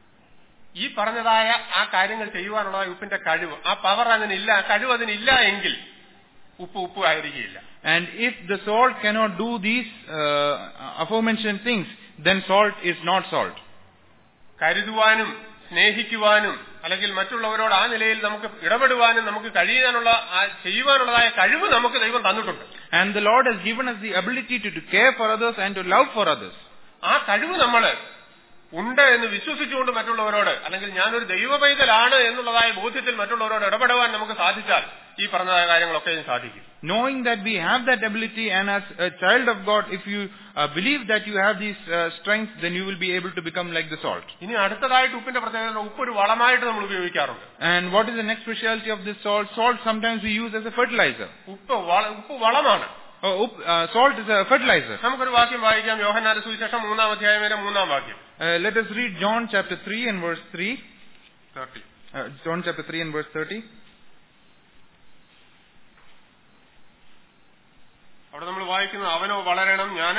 ഈ പറഞ്ഞതായ ആ കാര്യങ്ങൾ ചെയ്യുവാനുള്ള ഉപ്പിന്റെ കഴിവ്, ആ പവർ അതിനില്ല, കഴിവ് അതിനില്ല എങ്കിൽ ഉപ്പ് ഉപ്പ് ആയിരിക്കില്ല. And if the salt cannot do these uh, aforementioned things, then salt is not salt. കരുതുവാനും സ്നേഹിക്കുവാനും അല്ലെങ്കിൽ മറ്റുള്ളവരോട് ആ നിലയിൽ നമുക്ക് ഇടപെടുവാനും നമുക്ക് കഴിയാനുള്ള ചെയ്യുവാനുള്ളതായ കഴിവ് നമുക്ക് ദൈവം തന്നിട്ടുണ്ട്. And the Lord has given us the ability to, to care for others and to love for others. ആ കഴിവ് നമ്മൾ ഉണ്ട് എന്ന് വിശ്വസിച്ചുകൊണ്ട് മറ്റുള്ളവരോട്, അല്ലെങ്കിൽ ഞാനൊരു ദൈവ പൈതലാണ് എന്നുള്ളതായ ബോധ്യത്തിൽ മറ്റുള്ളവരോട് ഇടപെടുവാൻ നമുക്ക് സാധിച്ചാൽ ഈ പറഞ്ഞതായ കാര്യങ്ങളൊക്കെയും സാധിക്കും. Knowing that we have that ability, and as a child of God, if you uh, believe that you have these uh, strengths, then you will be able to become like the salt. ഇനി അടുത്തതായിട്ട് ഉപ്പിന്റെ പ്രത്യേകത, ഉപ്പ് ഒരു വളമായിട്ട് നമ്മൾ ഉപയോഗിക്കാറുണ്ട്. And what is the next speciality of this salt? Salt sometimes we use as a fertilizer. ഉപ്പ് ഉപ്പ് വളമാണ്. Oh, uh, salt is a fertilizer. നമുക്കൊരു വാക്യം വായിക്കാം. യോഹന്നാന്റെ സുവിശേഷം മൂന്നാം അധ്യായത്തിലെ മൂന്നാം വാക്യം. Uh, let us read John chapter three and verse three. thirty. Uh, John chapter three and verse thirty. അവിടെ നമ്മൾ വായിക്കുന്നത് അവനോ വളരണം ഞാൻ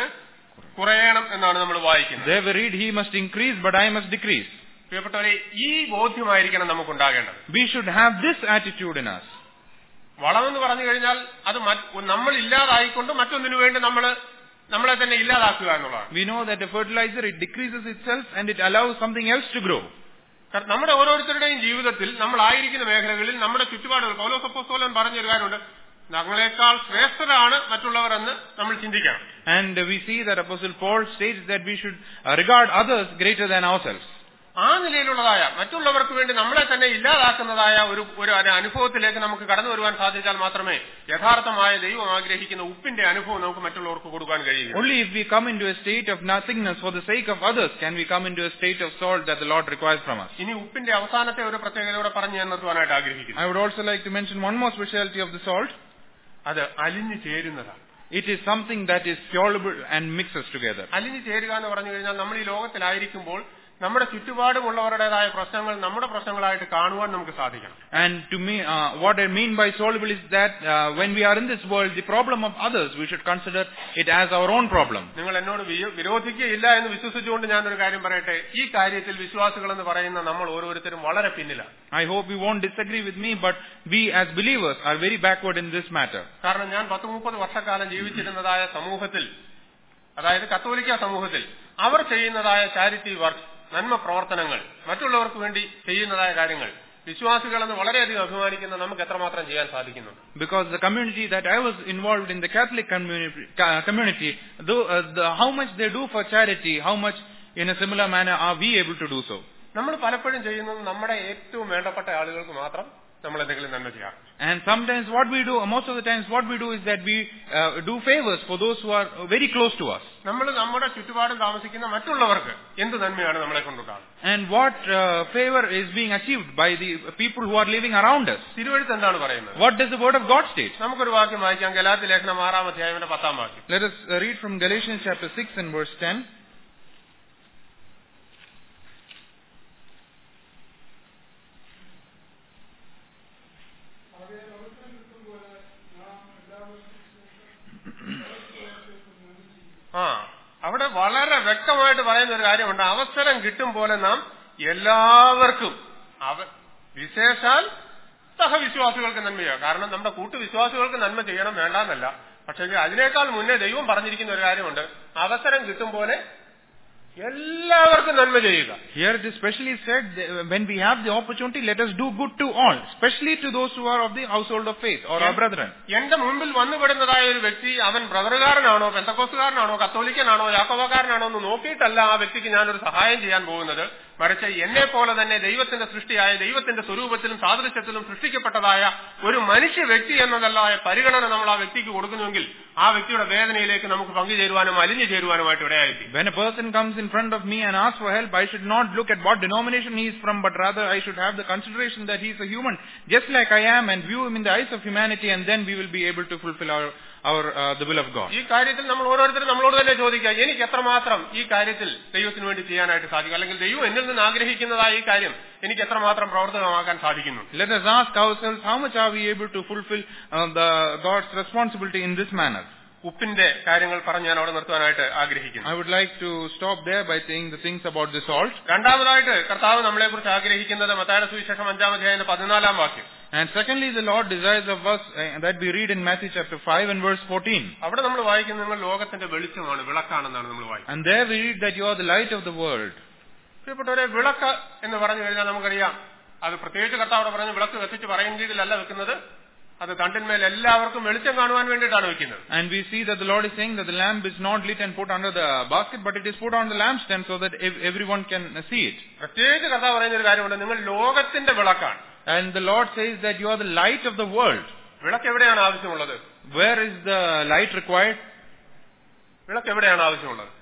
കുറയണം എന്നാണ് നമ്മൾ വായിക്കുന്നത്. There we read, he must increase but I must decrease. പ്രിയപ്പെട്ടവരെ, ഈ ബോധ്യമായിരിക്കണം നമുക്കുണ്ടാകേണ്ടത്. We should have this attitude in us. വളമെന്ന് പറഞ്ഞു കഴിഞ്ഞാൽ അത് നമ്മൾ ഇല്ലാതായിക്കൊണ്ട് മറ്റൊന്നിനു വേണ്ടി നമ്മൾ നമ്മളെ തന്നെ ഇല്ലാതാക്കുക എന്നുള്ളതാണ്. We know that a fertilizer, it decreases itself and it allows something else to grow. നമ്മുടെ ഓരോരുത്തരുടെയും ജീവിതത്തിൽ നമ്മളായിരിക്കുന്ന മേഖലകളിൽ നമ്മുടെ ചുറ്റുപാടുകൾ പൗലോസ് അപ്പോസ്തലൻ പറഞ്ഞൊരു കാര്യമുണ്ട്, ഞങ്ങളെക്കാൾ ശ്രേഷ്ഠരാണ് മറ്റുള്ളവർ എന്ന് നമ്മൾ ചിന്തിക്കണം. And we see that Apostle Paul states that we should regard others greater than ourselves. ആ നിലയിലുള്ളതായ മറ്റുള്ളവർക്ക് വേണ്ടി നമ്മളെ തന്നെ ഇല്ലാതാക്കുന്നതായ ഒരു ഒരു അനുഭവത്തിലേക്ക് നമുക്ക് കടന്നു വരുവാൻ സാധിച്ചാൽ മാത്രമേ യഥാർത്ഥമായ ദൈവം ആഗ്രഹിക്കുന്ന ഉപ്പിന്റെ അനുഭവം നമുക്ക് മറ്റുള്ളവർക്ക് കൊടുക്കാൻ കഴിയൂ. Only if we come into a state of nothingness for the sake of others can we come into a state of salt that the Lord requires from us. ഇനി ഉപ്പിന്റെ അവസാനത്തെ ഒരു പ്രത്യേകതയോടെ പറഞ്ഞു ഞാൻ നിർത്തുവാനായിട്ട് ആഗ്രഹിക്കുന്നു. I would also like to mention one more speciality of the salt. അത് അലിഞ്ഞു ചേരുന്നതാണ്. It is something that is soluble and mixes together. അലിഞ്ഞു ചേരുക എന്ന് പറഞ്ഞു കഴിഞ്ഞാൽ നമ്മൾ ഈ ലോകത്തിലായിരിക്കുമ്പോൾ നമ്മുടെ ചുറ്റുപാടുമുള്ളവരുടേതായ പ്രശ്നങ്ങൾ നമ്മുടെ പ്രശ്നങ്ങളായിട്ട് കാണുവാൻ നമുക്ക് സാധിക്കണം. And to me, uh, what I mean by soluble is that uh, when we are in this world, the problem of others, we should consider it as our own problem. നിങ്ങൾ എന്നോട് വിരോധിക്കുകയില്ല എന്ന് വിശ്വസിച്ചുകൊണ്ട് ഞാനൊരു കാര്യം പറയട്ടെ, ഈ കാര്യത്തിൽ വിശ്വാസികൾ എന്ന് പറയുന്ന നമ്മൾ ഓരോരുത്തരും വളരെ പിന്നിലാണ്. I hope you won't disagree with me, but we as believers are very backward in this matter. കാരണം ഞാൻ പത്ത് മുപ്പത് വർഷക്കാലം ജീവിച്ചിരുന്നതായ സമൂഹത്തിൽ, അതായത് കത്തോലിക്ക സമൂഹത്തിൽ അവർ ചെയ്യുന്നതായ ചാരിറ്റി വർക്ക്, നന്മ പ്രവർത്തനങ്ങൾ, മറ്റുള്ളവർക്ക് വേണ്ടി ചെയ്യുന്നതായ കാര്യങ്ങൾ വിശ്വാസികളെന്ന് വളരെയധികം അഭിമാനിക്കുന്ന നമുക്ക് എത്രമാത്രം ചെയ്യാൻ സാധിക്കുന്നു? Because the community that I was involved in, the Catholic community, community though, uh, the, how much they do for charity, how much in a similar manner are we able to do so? നമ്മൾ പലപ്പോഴും ചെയ്യുന്നത് നമ്മുടെ ഏറ്റവും വേണ്ടപ്പെട്ട ആളുകൾക്ക് മാത്രം നമ്മൾ എന്തെങ്കിലും നന്മ ചെയ്യാം. And sometimes what we do, most of the times what we do is that we uh, do favors for those who are very close to us. നമ്മൾ നമ്മുടെ ചുറ്റുപാടും താമസിക്കുന്ന മറ്റുള്ളവർക്ക് എന്ത് നന്മയാണ് നമ്മളെ കൊണ്ടുണ്ടാകുന്നത്? And what uh, favor is being achieved by the people who are living around us? തിരുവെഴുത്ത് എന്താണ് പറയുന്നത്? What does the word of God state? നമുക്കൊരു വാക്യം വായിക്കാം. ഗലാത്യ ലേഖനം ആറാം അധ്യായത്തിന്റെ പത്താം വാക്യം. Let us uh, read from Galatians chapter six and verse ten. ആ അവിടെ വളരെ വ്യക്തമായിട്ട് പറയുന്ന ഒരു കാര്യമുണ്ട്. അവസരം കിട്ടും പോലെ നാം എല്ലാവർക്കും വിശേഷാൽ സഹവിശ്വാസികൾക്ക് നന്മ ചെയ്യുക. കാരണം നമ്മുടെ കൂട്ടുവിശ്വാസികൾക്ക് നന്മ ചെയ്യണം വേണ്ടാന്നല്ല, പക്ഷേ അതിനേക്കാൾ മുന്നേ ദൈവം പറഞ്ഞിരിക്കുന്ന ഒരു കാര്യമുണ്ട്, അവസരം കിട്ടും പോലെ എല്ലാവർക്കും നന്മ ചെയ്യുക. Here it is specially said, when we have the opportunity, let us do good to all, especially to those who are of the household of faith or our brethren. എന്റെ മുമ്പിൽ വന്നുപെടുന്നതായ ഒരു വ്യക്തി അവൻ ബ്രദറുകാരനാണോ, പെന്തക്കോസ്തുകാരനാണോ, കത്തോലിക്കനാണോ, യാക്കോബക്കാരനാണോ എന്ന് നോക്കിയിട്ടല്ല ആ വ്യക്തിക്ക് ഞാനൊരു സഹായം ചെയ്യാൻ പോകുന്നത്. മറിച്ച് എന്നെ പോലെ തന്നെ ദൈവത്തിന്റെ സൃഷ്ടിയായ, ദൈവത്തിന്റെ സ്വരൂപത്തിലും സാദൃശ്യത്തിലും സൃഷ്ടിക്കപ്പെട്ടതായ ഒരു മനുഷ്യ വ്യക്തി എന്നതല്ലായ പരിഗണന നമ്മൾ ആ വ്യക്തിക്ക് കൊടുക്കുന്നുവെങ്കിൽ ആ വ്യക്തിയുടെ വേദനയിലേക്ക് നമുക്ക് പങ്കുചേരുവാനും അലിഞ്ഞു ചേരുവാനുമായിട്ട് ഇടയായിരിക്കും. When a person comes in front of me and asks for help, I should not look at what denomination he is from, but rather I should have the consideration that he is a human just like I am, and view him in the eyes of humanity, and then we will be able to fulfill our our uh, the will of God. ഈ കാര്യത്തിൽ നമ്മൾ ഓരോരുത്തരും നമ്മളോട് തന്നെ ചോദിക്കുക, എനിക്ക് എത്രമാത്രം ഈ കാര്യത്തിൽ ദൈവത്തിന് വേണ്ടി ചെയ്യാനായിട്ട് സാധിക്കും, അല്ലെങ്കിൽ ദൈവം എന്നിൽ നിന്ന് ആഗ്രഹിക്കുന്നതായ ഈ കാര്യം എനിക്ക് എത്രമാത്രം പ്രവർത്തനമാക്കാൻ സാധിക്കുന്നു? Let us ask ourselves, how much are we able to fulfill uh, the God's responsibility in this manner? ഉപ്പിന്റെ കാര്യങ്ങൾ പറഞ്ഞ് ഞാൻ അവിടെ നിർത്തുവാനായിട്ട് ആഗ്രഹിക്കുന്നു. I would like to stop there by saying the things about the salt. രണ്ടാമതായിട്ട് കർത്താവ് നമ്മളെ കുറിച്ച് ആഗ്രഹിക്കുന്നത് മത്തായിയുടെ സുവിശേഷം അഞ്ചാം അധ്യായം പതിനാലാം വാക്യം. And secondly, the Lord desires of us uh, that we read in Matthew chapter five and verse fourteen. അവിടെ നമ്മൾ വായിക്കുന്നത് നിങ്ങൾ ലോകത്തിന്റെ വെളിച്ചമാണ്, വിളക്കാണെന്നാണ് നമ്മൾ വായിക്കുന്നത്. And there we read that you are the light of the world. പ്രിയപ്പെട്ടവരെ, വിളക്ക് എന്ന് പറഞ്ഞു കഴിഞ്ഞാൽ നമുക്കറിയാം, അത് പ്രത്യേകിച്ച് കർത്താവ് പറഞ്ഞ് വിളക്ക് കത്തിച്ച് പറയുന്ന രീതിയിലല്ല വെക്കുന്നത്, അത് തണ്ടിന്മേൽ എല്ലാവർക്കും വെളിച്ചം കാണുവാൻ വേണ്ടിയിട്ടാണ് വെക്കുന്നത്. And we see that the Lord is saying that the lamp is not lit and put under the basket, but it is put on the lampstand so that everyone can see it. പ്രത്യേകിച്ച് കർത്താവ് പറയുന്ന ഒരു കാര്യമുണ്ട്, നിങ്ങൾ ലോകത്തിന്റെ വിളക്കാണ്. And the Lord says that you are the light of the world. വിളക്ക് എവിടെയാണ് ആവശ്യമുള്ളത്? Where is the light required? വിളക്ക് എവിടെയാണ് ആവശ്യമുള്ളത്?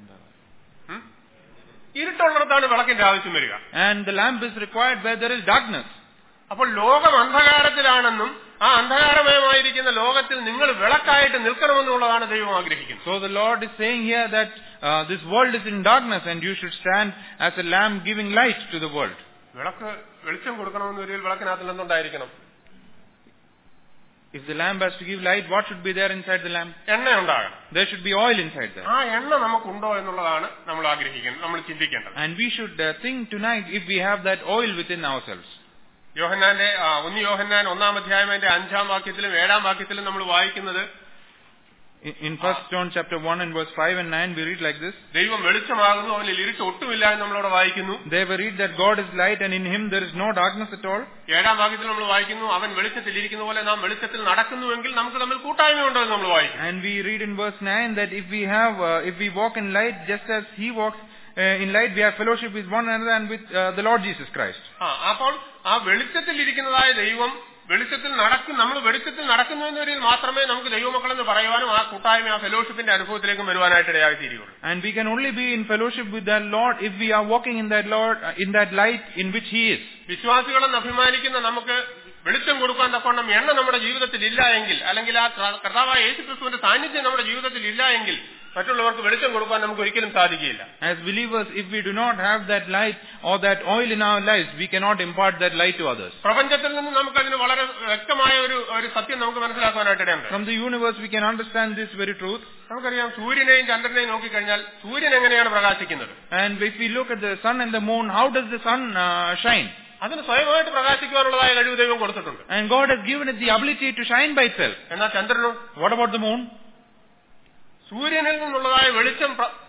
ഇരുട്ടുള്ളിടത്താണ് വിളക്കിന്റെ ആവശ്യം വരിക. And the lamp is required where there is darkness. അപ്പോൾ ലോകം അന്ധകാരത്തിലാണെന്നും ആ അന്ധകാരമയമായിരിക്കുന്ന ലോകത്തിൽ നിങ്ങൾ വിളക്കായിട്ട് നിൽക്കണമെന്നുള്ളതാണ് ദൈവം ആഗ്രഹിക്കുന്നത്. So the Lord is saying here that uh, this world is in darkness and you should stand as a lamp giving light to the world. വിളക്ക് വെളിച്ചം കൊടുക്കണമെന്ന് വരികയിൽ വിളക്കിനകത്തിൽ എന്തുണ്ടായിരിക്കണം? If the lamp has to give light, what should be there inside the lamp? എണ്ണ ഉണ്ടാകണം. There should be oil inside there. ആ എണ്ണ നമുക്കുണ്ടോ എന്നുള്ളതാണ് നമ്മൾ ആഗ്രഹിക്കുന്നത്, നമ്മൾ ചിന്തിക്കേണ്ടത്. And we should uh, think tonight if we have that oil within ourselves. യോഹന്നാന്റെ ഒന്ന് യോഹന്നാൻ ഒന്നാം അധ്യായം അതിന്റെ അഞ്ചാം വാക്യത്തിലും ഏഴാം വാക്യത്തിലും നമ്മൾ വായിക്കുന്നത്, in First John chapter one and verse five and nine we read like this. ദൈവം വെളിച്ചമാകുന്നു, അവനിൽ ഇരുട്ട് ഒട്ടുമില്ല എന്ന് നമ്മളവിടെ വായിക്കുന്നു. There we read that God is light and in him there is no darkness at all. ഏഴാം വാക്യത്തിൽ നമ്മൾ വായിക്കുന്നു, അവൻ വെളിച്ചത്തിൽ ഇരിക്കുന്ന പോലെ നാം വെളിച്ചത്തിൽ നടക്കുന്നുവെങ്കിൽ നമുക്ക് തമ്മിൽ കൂട്ടായ്മയുണ്ടോ എന്ന് നമ്മൾ വായിക്കുന്നു. And we read in verse nine that if we have uh, if we walk in light just as he walks uh, in light, we have fellowship with one another and with uh, the Lord Jesus Christ. ആ അപ്പോൾ ആ വെളിച്ചത്തിൽ ഇരിക്കുന്നതായ ദൈവം വെളിച്ചത്തിൽ നടക്കും, നമ്മൾ വെളിച്ചത്തിൽ നടക്കുന്നു എന്നതിൽ മാത്രമേ നമുക്ക് ദൈവമക്കളെന്ന് പറയുവാനും ആ കൂട്ടായ്മ ആ ഫെലോഷിപ്പിന്റെ അനുഭവത്തിലേക്കും വരുവാനായിട്ട് ഇടയായി തീരുകയുള്ളൂ. And we can only be in fellowship with that Lord if we are walking in that Lord uh, in that light in which he is. വിശ്വാസികളെന്ന് അഭിമാനിക്കുന്ന നമുക്ക് വെളിച്ചം കൊടുക്കാൻ തക്കവണ്ണം എണ്ണ നമ്മുടെ ജീവിതത്തിൽ ഇല്ല എങ്കിൽ, അല്ലെങ്കിൽ ആ കർത്താവായ യേശുക്രിസ്തുവിന്റെ സാന്നിധ്യം നമ്മുടെ ജീവിതത്തിൽ ഇല്ല എങ്കിൽ മറ്റുള്ളവർക്ക് വെളിച്ചം കൊടുക്കാൻ നമുക്ക് ഒരിക്കലും സാധിക്കില്ല. As believers, if we do not have that light or that oil in our lives, we cannot impart that light to others. പ്രപഞ്ചത്തിൽ നിന്ന് നമുക്ക് അതിന് വളരെ വ്യക്തമായ ഒരു ഒരു സത്യം നമുക്ക് മനസ്സിലാക്കാനായിട്ടുണ്ട്. From the universe we can understand this very truth. നമുക്കറിയാം, സൂര്യനെയും ചന്ദ്രനെയും നോക്കിക്കഴിഞ്ഞാൽ സൂര്യൻ എങ്ങനെയാണ് പ്രകാശിക്കുന്നത്? And if we look at the sun and the moon, how does the sun uh, shine? അതിന് സ്വയമായിട്ട് പ്രകാശിക്കുവാനുള്ളതായ കഴിവ് ദൈവം കൊടുത്തിട്ടുണ്ട്. And God has given it the ability to shine by itself. എന്നാൽ ചന്ദ്രനോ? What about the moon? സൂര്യനിൽ നിന്നുള്ളതായ വെളിച്ചം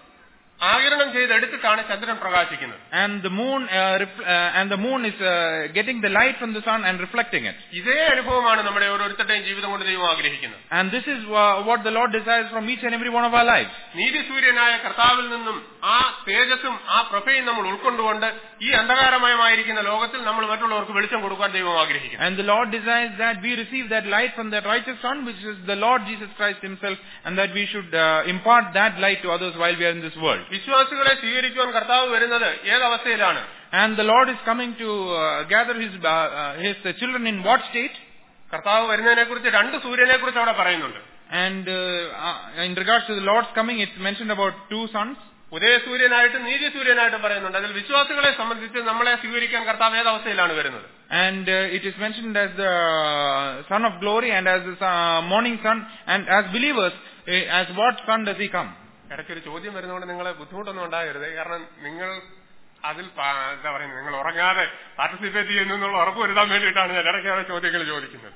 ആഗിരണം ചെയ്തെടുത്തിട്ടാണ് ചന്ദ്രൻ പ്രകാശിക്കുന്നത്. And the moon uh, ref- uh, and the moon is uh, getting the light from the sun and reflecting it. ഇതേ അനുഭവമാണ് നമ്മുടെ ഓരോരുത്തരുടെയും ജീവിതം കൊണ്ട് ദൈവം ആഗ്രഹിക്കുന്നത്. And this is uh, what the Lord desires from each and every one of our lives. നീതി സൂര്യനായ കർത്താവിൽ നിന്നും ആ തേജസ്സും ആ പ്രഭയും നമ്മൾ ഉൾക്കൊണ്ടുകൊണ്ട് ഈ അന്ധകാരമയമായിരിക്കുന്ന ലോകത്തിൽ നമ്മൾ മറ്റുള്ളവർക്ക് വെളിച്ചം കൊടുക്കാൻ ദൈവം ആഗ്രഹിക്കുന്നു. And the Lord desires that we receive that light from that righteous sun, which is the Lord Jesus Christ himself, and that we should uh, impart that light to others while we are in this world. വിശ്വാസികളെ സ്വീകരിക്കുവാൻ കർത്താവ് വരുന്നത് ഏതവസ്ഥയിലാണ്? And the Lord is coming to uh, gather his uh, uh, his uh, children in what state? കർത്താവ് വരുന്നതിനെ കുറിച്ച് രണ്ട് സൂര്യനെ കുറിച്ച് അവിടെ പറയുന്നുണ്ട്. And uh, uh, in regards to the Lord's coming, it's mentioned about two sons. ഉദയസൂര്യനായിട്ടും നീതി സൂര്യനായിട്ടും പറയുന്നുണ്ട്. അതിൽ വിശ്വാസികളെ സംബന്ധിച്ച് നമ്മളെ സ്വീകരിക്കാൻ കർത്താവ് ഏതവസ്ഥയിലാണ് വരുന്നത്? And uh, it is mentioned as the son of glory and as the uh, morning sun, and as believers, uh, as what sun does he come? ഇടയ്ക്കൊരു ചോദ്യം വരുന്നതുകൊണ്ട് നിങ്ങളെ ബുദ്ധിമുട്ടൊന്നും ഉണ്ടാകരുത്. കാരണം നിങ്ങൾ അതിൽ എന്താ പറയുന്നത്, നിങ്ങൾ ഉറങ്ങാതെ പാർട്ടിസിപ്പേറ്റ് ചെയ്യുന്നു എന്നുള്ള ഉറപ്പ് വരുത്താൻ വേണ്ടിയിട്ടാണ് ഞാൻ ഇടയ്ക്കാതെ ചോദ്യങ്ങൾ ചോദിക്കുന്നത്.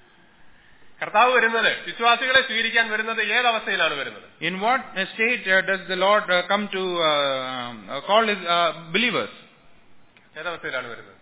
കർത്താവ് വരുന്നത്, വിശ്വാസികളെ സ്വീകരിക്കാൻ വരുന്നത് ഏതവസ്ഥയിലാണ് വരുന്നത്? In what state uh, does the Lord uh, come to uh, uh, call his uh, believers? ഏതവസ്ഥയിലാണ് വരുന്നത്?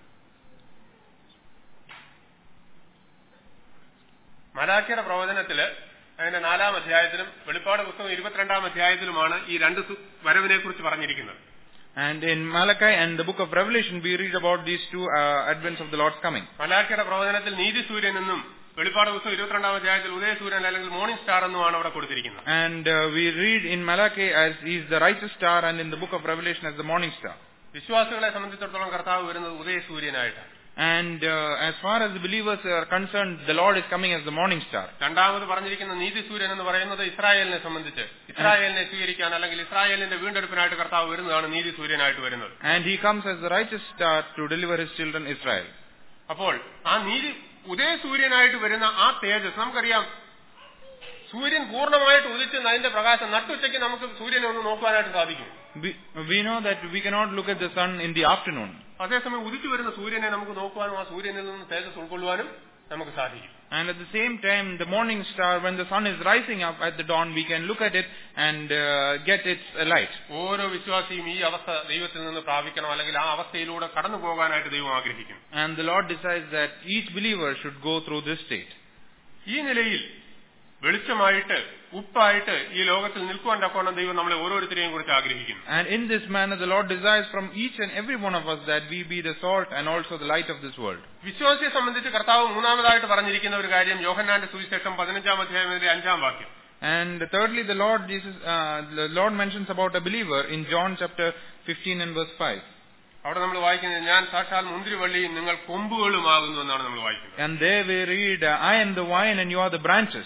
മലാഖിയുടെ പ്രവചനത്തില് അതിന്റെ നാലാം അധ്യായത്തിലും വെളിപ്പാട് പുസ്തകം ഇരുപത്തിരണ്ടാം അധ്യായത്തിലുമാണ് ഈ രണ്ട് വരവിനെ കുറിച്ച് പറഞ്ഞിരിക്കുന്നത്. And in Malachi and the book of Revelation we read about these two uh, advents of the Lord's coming. മലാഖിയുടെ പ്രവചനത്തിൽ നീതി സൂര്യൻ എന്നും വെളിപ്പാട് പുസ്തകം ഇരുപത്തിരണ്ടാം അധ്യായത്തിൽ ഉദയസൂര്യൻ അല്ലെങ്കിൽ മോർണിംഗ് സ്റ്റാർ എന്നുമാണ് അവിടെ കൊടുത്തിരിക്കുന്നത്. And uh, we read in Malachi as he is the righteous star, and in the book of Revelation as the morning star. വിശ്വാസികളെ സംബന്ധിച്ചിടത്തോളം കർത്താവ് വരുന്നത് ഉദയസൂര്യനായിട്ടാണ്. And uh, as far as the believers are concerned, the Lord is coming as the morning star. രണ്ടാമത് പറഞ്ഞിരിക്കുന്ന നീതി സൂര്യൻ എന്ന് പറയുന്നത് ഇസ്രായേലിനെ സംബന്ധിച്ച് ഇസ്രായേലിനെ സ്വീകരിക്കാൻ അല്ലെങ്കിൽ ഇസ്രായേലിന്റെ വീണ്ടെടുപ്പിനായിട്ട് കർത്താവ് വരുന്നതാണ് നീതി സൂര്യനായിട്ട് വരുന്നത്. And he comes as the righteous star to deliver his children Israel. അപ്പോൾ ആ നീതി ഉദയസൂര്യനായിട്ട് വരുന്ന ആ തേജസ് നമുക്കറിയാം. സൂര്യൻ പൂർണ്ണമായിട്ട് ഉദിച്ച് അതിന്റെ പ്രകാശം നട്ടുച്ചയ്ക്ക് നമുക്ക് സൂര്യനെ ഒന്ന് നോക്കുവാനായിട്ട് സാധിക്കും. We, we know that we cannot look at the sun in the afternoon. അതേസമയം ഉദിച്ചു വരുന്ന സൂര്യനെ നമുക്ക് നോക്കുവാനും ആ സൂര്യനിൽ നിന്ന് തേജസ് ഉൾക്കൊള്ളുവാനും നമുക്ക് സാധിക്കും. And at the same time, the morning star, when the sun is rising up at the dawn, we can look at it and uh, get its uh, light. ഓരോ വിശ്വാസിയും ഈ അവസ്ഥ ദൈവത്തിൽ നിന്ന് പ്രാപിക്കണം, അല്ലെങ്കിൽ ആ അവസ്ഥയിലൂടെ കടന്നു പോകാനായിട്ട് ദൈവം ആഗ്രഹിക്കുന്നു. And the Lord decides that each believer should go through this state. ഈ നിലയിൽ വെളിച്ചമായിട്ട് ഉപ്പായിട്ട് ഈ ലോകത്തിൽ നിൽക്കുവാൻ തക്കവണ്ണം ദൈവം നമ്മളെ ഓരോരുത്തരെയും കുറിച്ച് ആഗ്രഹിക്കുന്നു. And in this manner the Lord desires from each and every one of us that we be the salt and also the light of this world. വിശ്വാസിയെ സംബന്ധിച്ച് കർത്താവ് മൂന്നാമതായിട്ട് പറഞ്ഞിരിക്കുന്ന ഒരു കാര്യം യോഹന്നാന്റെ സുവിശേഷം പതിനഞ്ചാം അധ്യായത്തിലെ അഞ്ചാം വാക്യം. And thirdly, the Lord Jesus, uh, the Lord mentions about a believer in John chapter fifteen and verse five. അവിടെ നമ്മൾ വായിക്കുന്നത്, ഞാൻ സാക്ഷാൽ മുന്തിരിവള്ളിയും നിങ്ങൾ കൊമ്പുകളുമാകുന്നു എന്നാണ് നമ്മൾ വായിക്കുന്നത്. And there we read, I am the vine and you are the branches.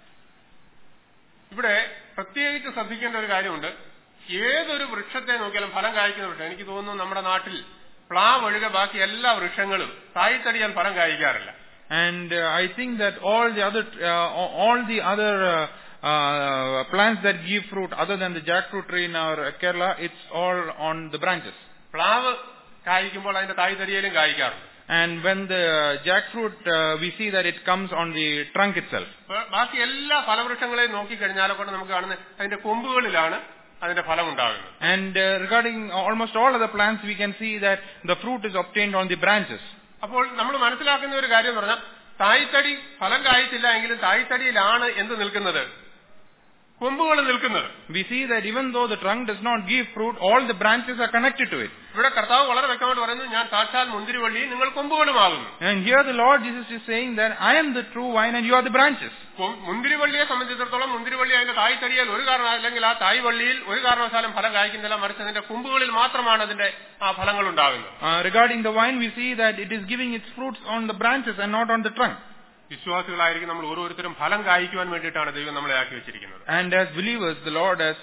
ഇവിടെ പ്രത്യേകിച്ച് ശ്രദ്ധിക്കേണ്ട ഒരു കാര്യമുണ്ട്. ഏതൊരു വൃക്ഷത്തെ നോക്കിയാലും ഫലം കായ്ക്കുന്ന വൃക്ഷം, എനിക്ക് തോന്നുന്നു നമ്മുടെ നാട്ടിൽ പ്ലാവ് ഒഴികെ ബാക്കി എല്ലാ വൃക്ഷങ്ങളും തായ്തടിയാൽ ഫലം കായ്ക്കാറില്ല. And uh, I think that all the other uh, all the other uh, uh, plants that give fruit other than the jackfruit tree in our uh, Kerala, it's all on the branches. പ്ലാവ് കായ്ക്കുമ്പോൾ അതിന്റെ തായ്തടിയിലും കായ്ക്കാറുണ്ട്. And when the jackfruit, uh, we see that it comes on the trunk itself. ബാക്കി എല്ലാ ഫലവൃക്ഷങ്ങളെയും നോക്കിക്കഴിഞ്ഞാൽ കൊണ്ട് നമുക്ക് കാണുന്നത് അതിന്റെ കൊമ്പുകളിലാണ് അതിന്റെ ഫലം ഉണ്ടാകുന്നത്. And uh, regarding almost all other plants, we can see that the fruit is obtained on the branches. അപ്പോൾ നമ്മൾ മനസ്സിലാക്കുന്ന ഒരു കാര്യം എന്ന് പറഞ്ഞാൽ തായ്തടി ഫലം കായ്ച്ചില്ല എങ്കിലും തായ്തടിയിലാണ് എന്ത് നിൽക്കുന്നത്, കൊമ്പുകൾ നിൽക്കുന്നത്. We see that even though the trunk does not give fruit, all the branches are connected to it. ഇവിടെ കർത്താവ് വളരെ വ്യക്തമായിട്ട് പറയുന്നു, ഞാൻ സാക്ഷാൽ മുന്തിരിവള്ളി, നിങ്ങൾ കൊമ്പുകളുമാകുന്നു. And here the Lord Jesus is saying that I am the true vine and you are the branches. മുന്തിരിവള്ളിയെ സംബന്ധിച്ചിടത്തോളം മുന്തിരിവള്ളി അതിന്റെ തായ്തടിയിൽ ഒരു കാരണം അല്ലെങ്കിൽ ആ തായ് വള്ളിയിൽ ഒരു കാരണവശാലും ഫലം കായ്ക്കുന്നില്ല, മറിച്ച് അതിന്റെ കൊമ്പുകളിൽ മാത്രമാണ് അതിന്റെ ആ ഫലങ്ങൾ ഉണ്ടാകുന്നത്. Regarding the vine, we see that it is giving its fruits on the branches and not on the trunk. വിശ്വാസികളായിരിക്കും നമ്മൾ ഓരോരുത്തരും ഫലം കായ്ക്കുവാൻ വേണ്ടിയിട്ടാണ് ദൈവം നമ്മളെ ആക്കി വെച്ചിരിക്കുന്നത്. And as believers, the Lord has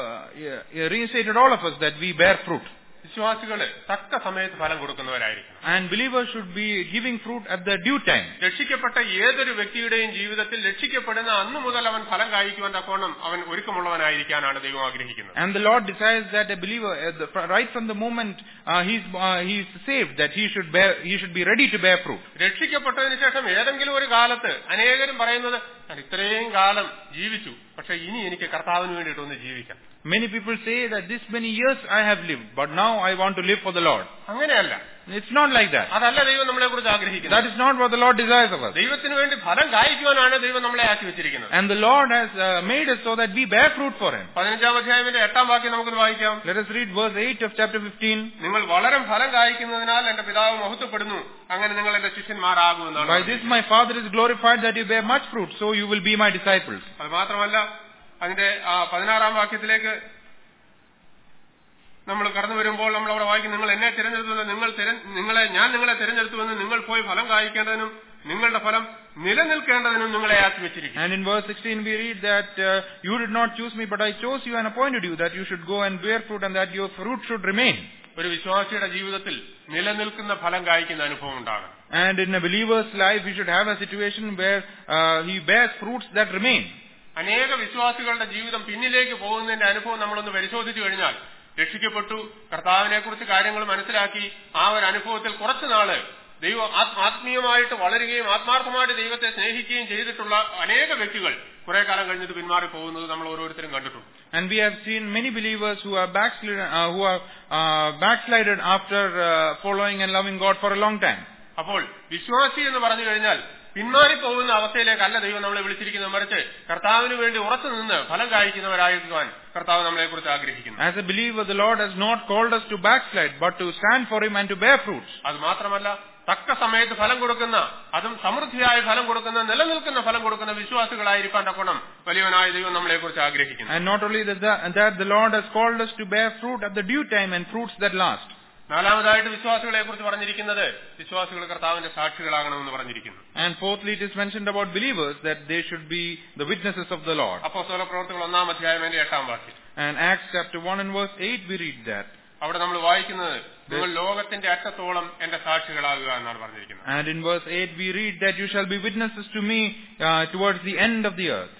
uh, reinstated all of us that we bear fruit. വിശ്വാസികള് തക്ക സമയത്ത് ഫലം കൊടുക്കുന്നവരായിരിക്കണം. And believers should be giving fruit at the due time. രക്ഷിക്കപ്പെട്ട ഏതൊരു വ്യക്തിയുടെയും ജീവിതത്തിൽ രക്ഷിക്കപ്പെടുന്ന അന്ന് മുതൽ അവൻ ഫലം കായ്ക്കുവാൻ തക്കോണം അവൻ ഒരുക്കമുള്ളവനായിരിക്കാനാണ് ദൈവം ആഗ്രഹിക്കുന്നത്. And the Lord desires that a believer, uh, the, right from the moment uh, he's uh, he's saved, that he should bear, he should be ready to bear fruit. രക്ഷിക്കപ്പെട്ടതിന് ശേഷം ഏതെങ്കിലും ഒരു കാലത്ത് അനേകരും പറയുന്നത്, ഞാൻ ഇത്രയും കാലം ജീവിച്ചു, പക്ഷെ ഇനി എനിക്ക് കർത്താവിന് വേണ്ടിയിട്ട് ഒന്ന് ജീവിക്കാം. Many people say that this many years I have lived, but now I want to live for the Lord. അങ്ങനെയല്ല. It's not like that. അതല്ല ദൈവം നമ്മളെ കുറിച്ച് ആഗ്രഹിക്കുന്നത്. That is not what the Lord desires of us. ദൈവത്തിന് വേണ്ടി ഫലം കായ്ക്കുവാനാണ് ദൈവം നമ്മളെ ആക്കി വെച്ചിരിക്കുന്നത്. And the Lord has uh, made us so that we bear fruit for Him. പതിനഞ്ചാം അധ്യായത്തിന്റെ എട്ടാം വാക്യം നമുക്കൊന്ന് വായിക്കാം. Let us read verse eight of chapter fifteen. നിങ്ങൾ വളരെ ഫലം കായ്ക്കുന്നതിനാൽ എന്റെ പിതാവ് മഹത്വപ്പെടുന്നു, അങ്ങനെ നിങ്ങൾ എന്റെ ശിഷ്യന്മാരാകുമെന്നാണ്. By this my Father is glorified, that you bear much fruit, so you will be my disciples. അത് മാത്രമല്ല, അതിന്റെ പതിനാറാം വാക്യത്തിലേക്ക് നമ്മൾ കടന്നു വരുമ്പോൾ നമ്മൾ അവിടെ വായിക്കും, നിങ്ങൾ എന്നെ തിരഞ്ഞെടുത്തുവെന്ന് നിങ്ങൾ നിങ്ങളെ ഞാൻ നിങ്ങളെ തിരഞ്ഞെടുത്തുവെന്ന് നിങ്ങൾ പോയി ഫലം കായ്ക്കേണ്ടതിനും നിങ്ങളുടെ ഫലം നിലനിൽക്കേണ്ടതിനും നിങ്ങളെ ആക്കി വെച്ചിരിക്കുന്നു. And in verse sixteen we read that uh, you did not choose me, but I chose you and appointed you, that you should go and bear fruit and that your fruit should remain. ഒരു വിശ്വാസിയുടെ ജീവിതത്തിൽ നിലനിൽക്കുന്ന ഫലം കായ്ക്കുന്ന അനുഭവം ഉണ്ടാകണം. And in a believer's life we should have a situation where uh, he bears fruits that remain. അനേക വിശ്വാസികളുടെ ജീവിതം പിന്നിലേക്ക് പോകുന്നതിന്റെ അനുഭവം നമ്മളൊന്ന് പരിശോധിച്ചു കഴിഞ്ഞാൽ, രക്ഷിക്കപ്പെട്ടു, കർത്താവിനെ കുറിച്ച് കാര്യങ്ങൾ മനസ്സിലാക്കി, ആ ഒരു അനുഭവത്തിൽ കുറച്ചുനാള് ദൈവം ആത്മീയമായിട്ട് വളരുകയും ആത്മാർത്ഥമായിട്ട് ദൈവത്തെ സ്നേഹിക്കുകയും ചെയ്തിട്ടുള്ള അനേക വ്യക്തികൾ കുറെ കാലം കഴിഞ്ഞിട്ട് പിന്മാറി പോകുന്നത് നമ്മൾ ഓരോരുത്തരും കണ്ടിട്ടുണ്ട്. And we have seen many believers who are backslidden, uh, who are uh, backslided after uh, following and loving God for a long time. അപ്പോൾ വിശ്വാസി എന്ന് പറഞ്ഞു കഴിഞ്ഞാൽ പിന്മാറി പോകുന്ന അവസ്ഥയിലേക്കല്ല ദൈവം നമ്മളെ വിളിച്ചിരിക്കുന്നത്, മറിച്ച് കർത്താവിന് വേണ്ടി ഉറച്ചു നിന്ന് ഫലം കായ്ക്കുന്നവരായിരിക്കുവാൻ കർത്താവ് നമ്മളെ കുറിച്ച് ആഗ്രഹിക്കുന്നു. As a believer, the Lord has not called us to backslide, but to stand for Him and to bear fruits. അത് മാത്രമല്ല, തക്ക സമയത്ത് ഫലം കൊടുക്കുന്ന, അതും സമൃദ്ധിയായ ഫലം കൊടുക്കുന്ന, നിലനിൽക്കുന്ന ഫലം കൊടുക്കുന്ന വിശ്വാസികളായിരിക്കാൻ തക്കോണം വലിയവനായ ദൈവം നമ്മളെ കുറിച്ച് ആഗ്രഹിക്കുന്നു. And not only that, that the Lord has called us to bear fruit at the due time and fruits that last. നാലാമതായിട്ട് വിശ്വാസികളെ കുറിച്ച് പറഞ്ഞിരിക്കുന്നത്, വിശ്വാസികൾ കർത്താവിന്റെ സാക്ഷികളാകണമെന്ന് പറഞ്ഞിരിക്കുന്നു. And fourthly, it is mentioned about believers that they should be the witnesses of the Lord. അപ്പോസ്തല പ്രവൃത്തികൾ ഒന്നാം അധ്യായം എട്ടാം വാക്യം. And Acts chapter one and verse eight we read that. അവിടെ നമ്മൾ വായിക്കുന്നത്, നിങ്ങൾ ലോകത്തിന്റെ അറ്റത്തോളം എന്റെ സാക്ഷികളാകുക എന്നാണ് പറഞ്ഞിരിക്കുന്നത്. And in verse eight we read that you shall be witnesses to me uh, towards the end of the earth.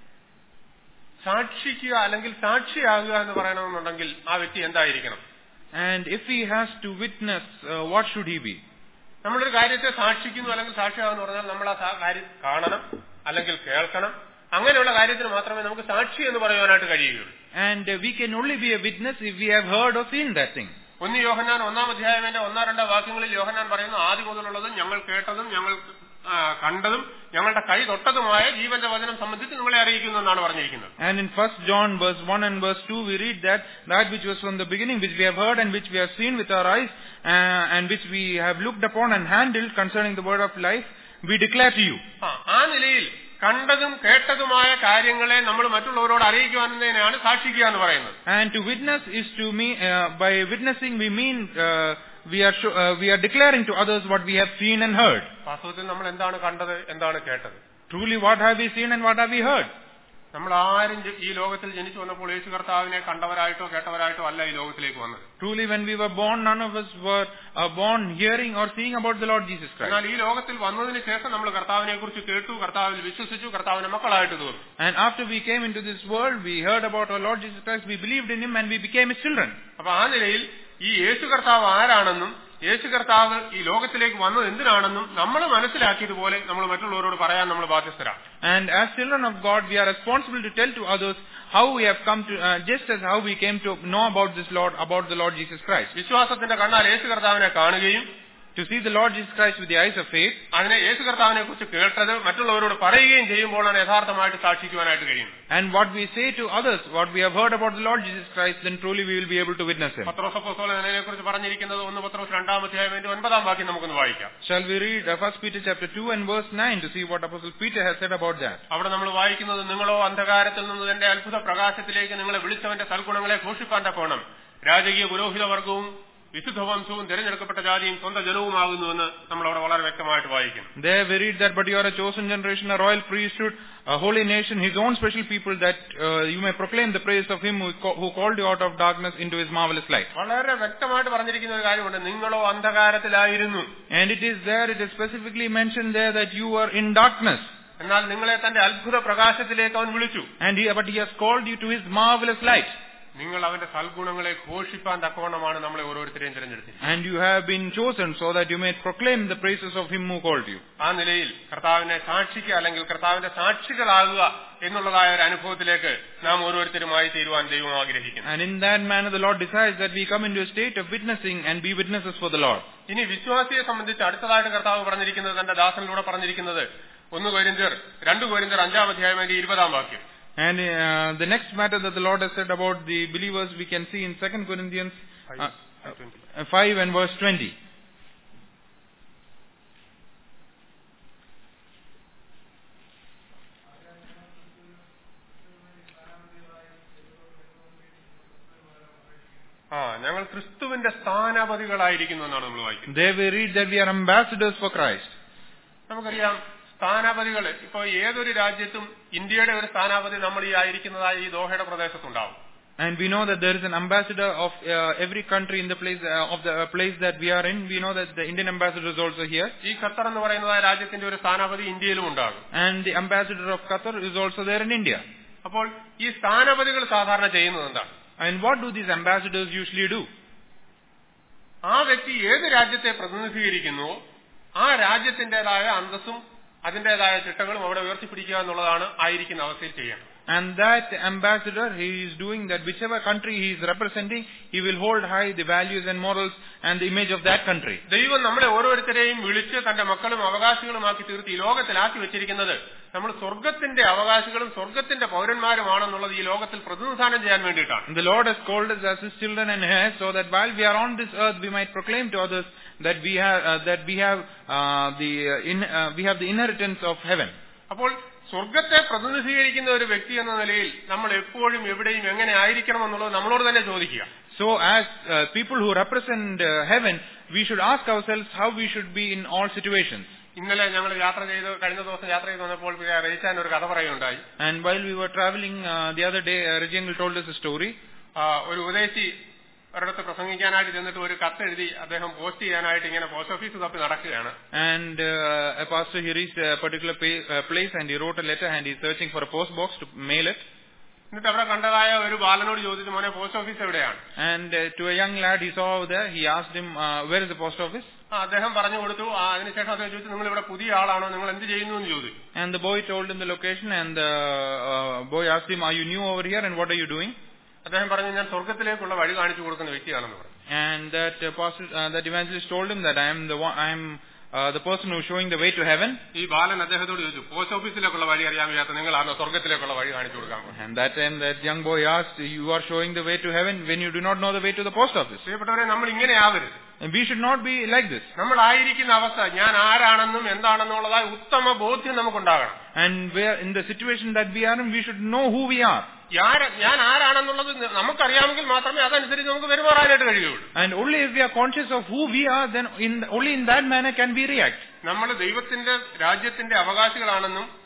സാക്ഷിക്കുക അല്ലെങ്കിൽ സാക്ഷിയാകുക എന്ന് പറയണമെന്നുണ്ടെങ്കിൽ ആ വ്യക്തി എന്തായിരിക്കണം? And if he has to witness, uh, what should he be? നമ്മളൊരു കാര്യത്തെ സാക്ഷിക്കുന്നു അല്ലെങ്കിൽ സാക്ഷിയാകുന്നു പറഞ്ഞാൽ നമ്മൾ ആ കാര്യം കാണണം അല്ലെങ്കിൽ കേൾക്കണം. അങ്ങനെയുള്ള കാര്യത്തിന് മാത്രമേ നമുക്ക് സാക്ഷി എന്ന് പറയുവാനായിട്ട് കഴിയുകയുള്ളൂ. And uh, we can only be a witness if we have heard or seen that thing. ഒന്ന് യോഹന്നാൻ ഒന്നാം അധ്യായത്തിന്റെ ഒന്നാം രണ്ടാം വാക്യങ്ങളിൽ യോഹന്നാൻ പറയുന്നു, ആദ്യം മുതലുള്ളതും ഞങ്ങൾ കേട്ടതും ഞങ്ങൾ കണ്ടതും ഞങ്ങളുടെ കൈ തൊട്ടതുമായ ജീവന്റെ വചനം സംബന്ധിച്ച് നിങ്ങളെ അറിയിക്കുന്നു എന്നാണ് പറഞ്ഞിരിക്കുന്നത്. And in First John verse one and verse two we read that that which was from the beginning, which we have heard and which we have seen with our eyes, uh, and which we have looked upon and handled concerning the word of life, we declare to you. ആ നിലയിൽ കണ്ടതും കേട്ടതുമായ കാര്യങ്ങളെ നമ്മൾ മറ്റുള്ളവരോട് അറിയിക്കുവാനാണ് സാക്ഷിക്കുക എന്ന് പറയുന്നത്. And to witness is to me, uh, by witnessing we mean uh, we are uh, we are declaring to others what we have seen and heard. വാസ്തവത്തിൽ നമ്മൾ എന്താണ് കണ്ടത്, എന്താണ് കേട്ടത്? Truly, what have we seen and what have we heard? നമ്മൾ ആരും ഈ ലോകത്തിൽ ജനിച്ചു വന്നപ്പോൾ യേശു കർത്താവിനെ കണ്ടവരായിട്ടോ കേട്ടവരായിട്ടോ അല്ല ഈ ലോകത്തിലേക്ക് വന്നത്. Truly, when we were born, none of us were uh, born hearing or seeing about the Lord Jesus Christ. എന്നാൽ ഈ ലോകത്തിൽ വന്നതിന് ശേഷം നമ്മൾ കർത്താവിനെ കുറിച്ച് കേട്ടു, കർത്താവിൽ വിശ്വസിച്ചു, കർത്താവിനെ മക്കളായിട്ട് തീർന്നു. And after we came into this world, we heard about our Lord Jesus Christ, we believed in Him, and we became His children. അപ്പൊ ആ നിലയിൽ ഈ യേശു കർത്താവ് ആരാണെന്നും യേശു കർത്താവ് ഈ ലോകത്തിലേക്ക് വന്നത് എന്തിനാണെന്നും നമ്മൾ മനസ്സിലാക്കിയതുപോലെ നമ്മൾ മറ്റുള്ളവരോട് പറയാൻ നമ്മൾ ബാധ്യസ്ഥരാണ്. And as children of God, we are responsible to tell to others how we have come to, uh, just as how we came to know about this Lord, about the Lord Jesus Christ. വിശ്വാസത്തിന്റെ കണ്ണാൽ യേശു കർത്താവിനെ കാണുകയും to see the Lord Jesus Christ with the eyes of faith, അതിനെ യേശു കർത്താവിനെ കുറിച്ച് കേട്ടത് മറ്റുള്ളവരോട് പറയുകയും ചെയ്യുമ്പോഴാണ് യഥാർത്ഥമായിട്ട് സാക്ഷിക്കുവാനായിട്ട് കഴിയുന്നത്. and what we say to others, what we have heard about the Lord Jesus Christ, then truly we will be able to witness Him. പത്രോസ് അപ്പോസ്തലൻ അതിനെ കുറിച്ച് പറഞ്ഞിരിക്കുന്നത് ഒന്ന് പത്രോസ് രണ്ടാം അധ്യായത്തിന്റെ ഒൻപതാം വാക്യം നമുക്കൊന്ന് വായിക്കാം. Shall we read uh, First Peter chapter two and verse nine to see what Apostle Peter has said about that? അവിടെ നമ്മൾ വായിക്കുന്നത്, നിങ്ങളോ അന്ധകാരത്തിൽ നിന്ന് തന്റെ അത്ഭുത പ്രകാശത്തിലേക്ക് നിങ്ങളെ വിളിച്ചവന്റെ സൽഗുണങ്ങളെ ഘോഷിപ്പാൻ തക്കോണം രാജകീയ പുരോഹിത വർഗവും വിശുദ്ധ വംശവും തിരഞ്ഞെടുക്കപ്പെട്ട ജാതിയും സ്വന്തം ജനവുമാകുന്നുവെന്ന് നമ്മൾ അവിടെ വളരെ വ്യക്തമായിട്ട് വായിക്കുന്നു. There we read that, but you are a chosen generation, a royal priesthood, a holy nation, His own special people, that uh, you may proclaim the praise of Him who, who called you out of darkness into His marvelous light. വളരെ വ്യക്തമായിട്ട് പറഞ്ഞിരിക്കുന്ന ഒരു കാര്യമുണ്ട്, നിങ്ങളോ അന്ധകാരത്തിലായിരുന്നു. And it is there, it is specifically mentioned there that you were in darkness. എന്നാൽ നിങ്ങളെ തന്റെ അത്ഭുത പ്രകാശത്തിലേക്ക് അവൻ വിളിച്ചു. And he, but He has called you to His marvelous light. നിങ്ങൾ അവന്റെ സൽഗുണങ്ങളെ ഘോഷിപ്പാൻ തക്കവണ്ണമാണ് നമ്മളെ ഓരോരുത്തരെയും തിരഞ്ഞെടുത്തത്. And you have been chosen so that you may proclaim the praises of Him who called you. ആ നിലയിൽ കർത്താവിനെ സാക്ഷിക്കുക അല്ലെങ്കിൽ കർത്താവിന്റെ സാക്ഷികളാകുക എന്നുള്ളതായ ഒരു അനുഭവത്തിലേക്ക് നാം ഓരോരുത്തരുമായി തീരുവാൻ ദൈവം ആഗ്രഹിക്കുന്നു. And in that manner the Lord desires that we come into a state of witnessing and be witnesses for the Lord. ഇനി വിശ്വാസിയെ സംബന്ധിച്ച് അടുത്തതായിട്ട് കർത്താവ് പറഞ്ഞിരിക്കുന്നത്, തന്റെ ദാസനിലൂടെ പറഞ്ഞിരിക്കുന്നത്, ഒന്ന് കൊരിന്ത്യർ രണ്ട് കൊരിന്ത്യർ അഞ്ചാം അധ്യായം അതിന്റെ ഇരുപതാം വാക്യം. And uh, the next matter that the Lord has said about the believers we can see in Second Corinthians uh, uh, five and verse twenty. ആ ഞങ്ങൾ ക്രിസ്തുവിന്റെ സ്ഥാനാപതികളായിരിക്കുന്നു എന്നാണ് നമ്മൾ വായിക്കുന്നത്. There we read that we are ambassadors for Christ. നമുക്കറിയാം സ്ഥാനാപതികൾ ഇപ്പൊ ഏതൊരു രാജ്യത്തും ഇന്ത്യയുടെ ഒരു സ്ഥാനാപതി നമ്മൾ ഈ ആയിരിക്കുന്നതായ ഈ ദോഹയുടെ പ്രദേശത്തുണ്ടാവും. And we know that there is an ambassador of uh, every country in the place uh, of the uh, place that we are in. We know that the Indian ambassador is also here. ഈ ഖത്തർ എന്ന് പറയുന്നതായ രാജ്യത്തിന്റെ ഒരു സ്ഥാനാപതി ഇന്ത്യയിലും ഉണ്ടാകും. And the ambassador of Qatar is also there in India. അപ്പോൾ ഈ സ്ഥാനാപതികൾ സാധാരണ ചെയ്യുന്നത് എന്താണ്? And what do these ambassadors usually do? ആ വ്യക്തി ഏത് രാജ്യത്തെ പ്രതിനിധീകരിക്കുന്നുവോ ആ രാജ്യത്തിന്റേതായ അന്തസ്സും അതിന്റേതായ ചിട്ടകളും അവിടെ ഉയർത്തിപ്പിടിക്കുക എന്നുള്ളതാണ് ആയിരിക്കുന്ന അവസ്ഥയിൽ ചെയ്യണം. And that ambassador, he is doing that whichever country he is representing, he will hold high the values and morals and the image of that country. ദൈവം നമ്മളെ ഓരോരുത്തരെയും വിളിച്ച് തന്റെ മക്കളും അവകാശികളുമാക്കി തീർത്ത് ഈ ലോകത്തിലാക്കി വെച്ചിരിക്കുന്നത് നമ്മൾ സ്വർഗത്തിന്റെ അവകാശികളും സ്വർഗത്തിന്റെ പൗരന്മാരുമാണെന്നുള്ളത് ഈ ലോകത്തിൽ പ്രതിനിധാനം ചെയ്യാൻ വേണ്ടിയിട്ടാണ്. The Lord has called us as His children and heirs, so that while we are on this earth, we might proclaim to others that we have uh, that we have uh, the uh, in, uh, we have the inheritance of heaven. അപ്പോൾ സ്വർഗത്തെ പ്രതിനിധീകരിക്കുന്ന ഒരു വ്യക്തി എന്ന നിലയിൽ നമ്മൾ എപ്പോഴും എവിടെയും എങ്ങനെ ആയിരിക്കണം എന്നുള്ളത് നമ്മളോട് തന്നെ ചോദിക്കുക. So as uh, people who represent uh, heaven, we should ask ourselves how we should be in all situations. ഇന്നലെ ഞങ്ങൾ യാത്ര ചെയ്ത് കഴിഞ്ഞ ദിവസം യാത്ര ചെയ്ത് വന്നപ്പോൾ റെജിച്ചാൻ ഒരു കഥ പറയുകയുണ്ടായി. And while we were traveling uh, the other day, uh, Reginald told us a story. ഒരു ഉദ്ദേശി ഒരിടത്ത് പ്രസംഗിക്കാനായിട്ട് ചെന്നിട്ട് ഒരു കത്ത് എഴുതി അദ്ദേഹം പോസ്റ്റ് ചെയ്യാനായിട്ട് ഇങ്ങനെ പോസ്റ്റ് ഓഫീസ് തപ്പി നടക്കുകയാണ്. And uh, a pastor, he reached a particular pay, uh, place and he wrote a letter and he's searching for a post box to mail it. എന്നിട്ട് അവിടെ കണ്ടതായ ഒരു ബാലനോട് ചോദിച്ചു, മോനെ പോസ്റ്റ് ഓഫീസ് എവിടെയാണ്? And uh, to a young lad he saw over there, he asked him, uh, where is the post office? അദ്ദേഹം പറഞ്ഞു കൊടുത്തു. അതിനുശേഷം അദ്ദേഹം ചോദിച്ചു, നിങ്ങൾ ഇവിടെ പുതിയ ആളാണോ, നിങ്ങൾ എന്ത് ചെയ്യുന്നു എന്ന് ചോദിച്ചു. And the boy told him the location and the uh, boy asked him, are you new over here and what are you doing? അദ്ദേഹം പറഞ്ഞു, ഞാൻ സ്വർഗത്തിലേക്കുള്ള വഴി കാണിച്ചു കൊടുക്കുന്ന വ്യക്തിയാണെന്ന് പറഞ്ഞു. And that uh, pastor, uh, that evangelist told him that I am the one, I am uh, the person who is showing the way to heaven. ഈ ബാലൻ അദ്ദേഹത്തോട് ചോദിച്ചു, പോസ്റ്റ് ഓഫീസിലേക്കുള്ള വഴി അറിയാൻ വയ്യാത്ത നിങ്ങളാണോ സ്വർഗത്തിലേക്കുള്ള വഴി കാണിച്ചു കൊടുക്കാൻ? And that time that young boy asked, you are showing the way to heaven when you do not know the way to the post office. പ്രിയപ്പെട്ടവരെ, നമ്മൾ ഇങ്ങനെ ആവരുത്. And we should not be like this. നമ്മളായിരിക്കുന്ന അവസ്ഥ ഞാൻ ആരാണെന്നും എന്താണെന്നുള്ളതായ ഉത്തമ ബോധ്യം നമുക്കുണ്ടാകണം. And where in the situation that we are in, we should know who we are. ഞാൻ ആരാണെന്നുള്ളത് നമുക്കറിയാമെങ്കിൽ മാത്രമേ അതനുസരിച്ച് നമുക്ക് പെരുമാറാനായിട്ട് കഴിയുള്ളൂ. And only if we are conscious of who we are, then in only in that manner can we react. നമ്മൾ ദൈവത്തിന്റെ രാജ്യത്തിന്റെ അവകാശികളാണെന്നും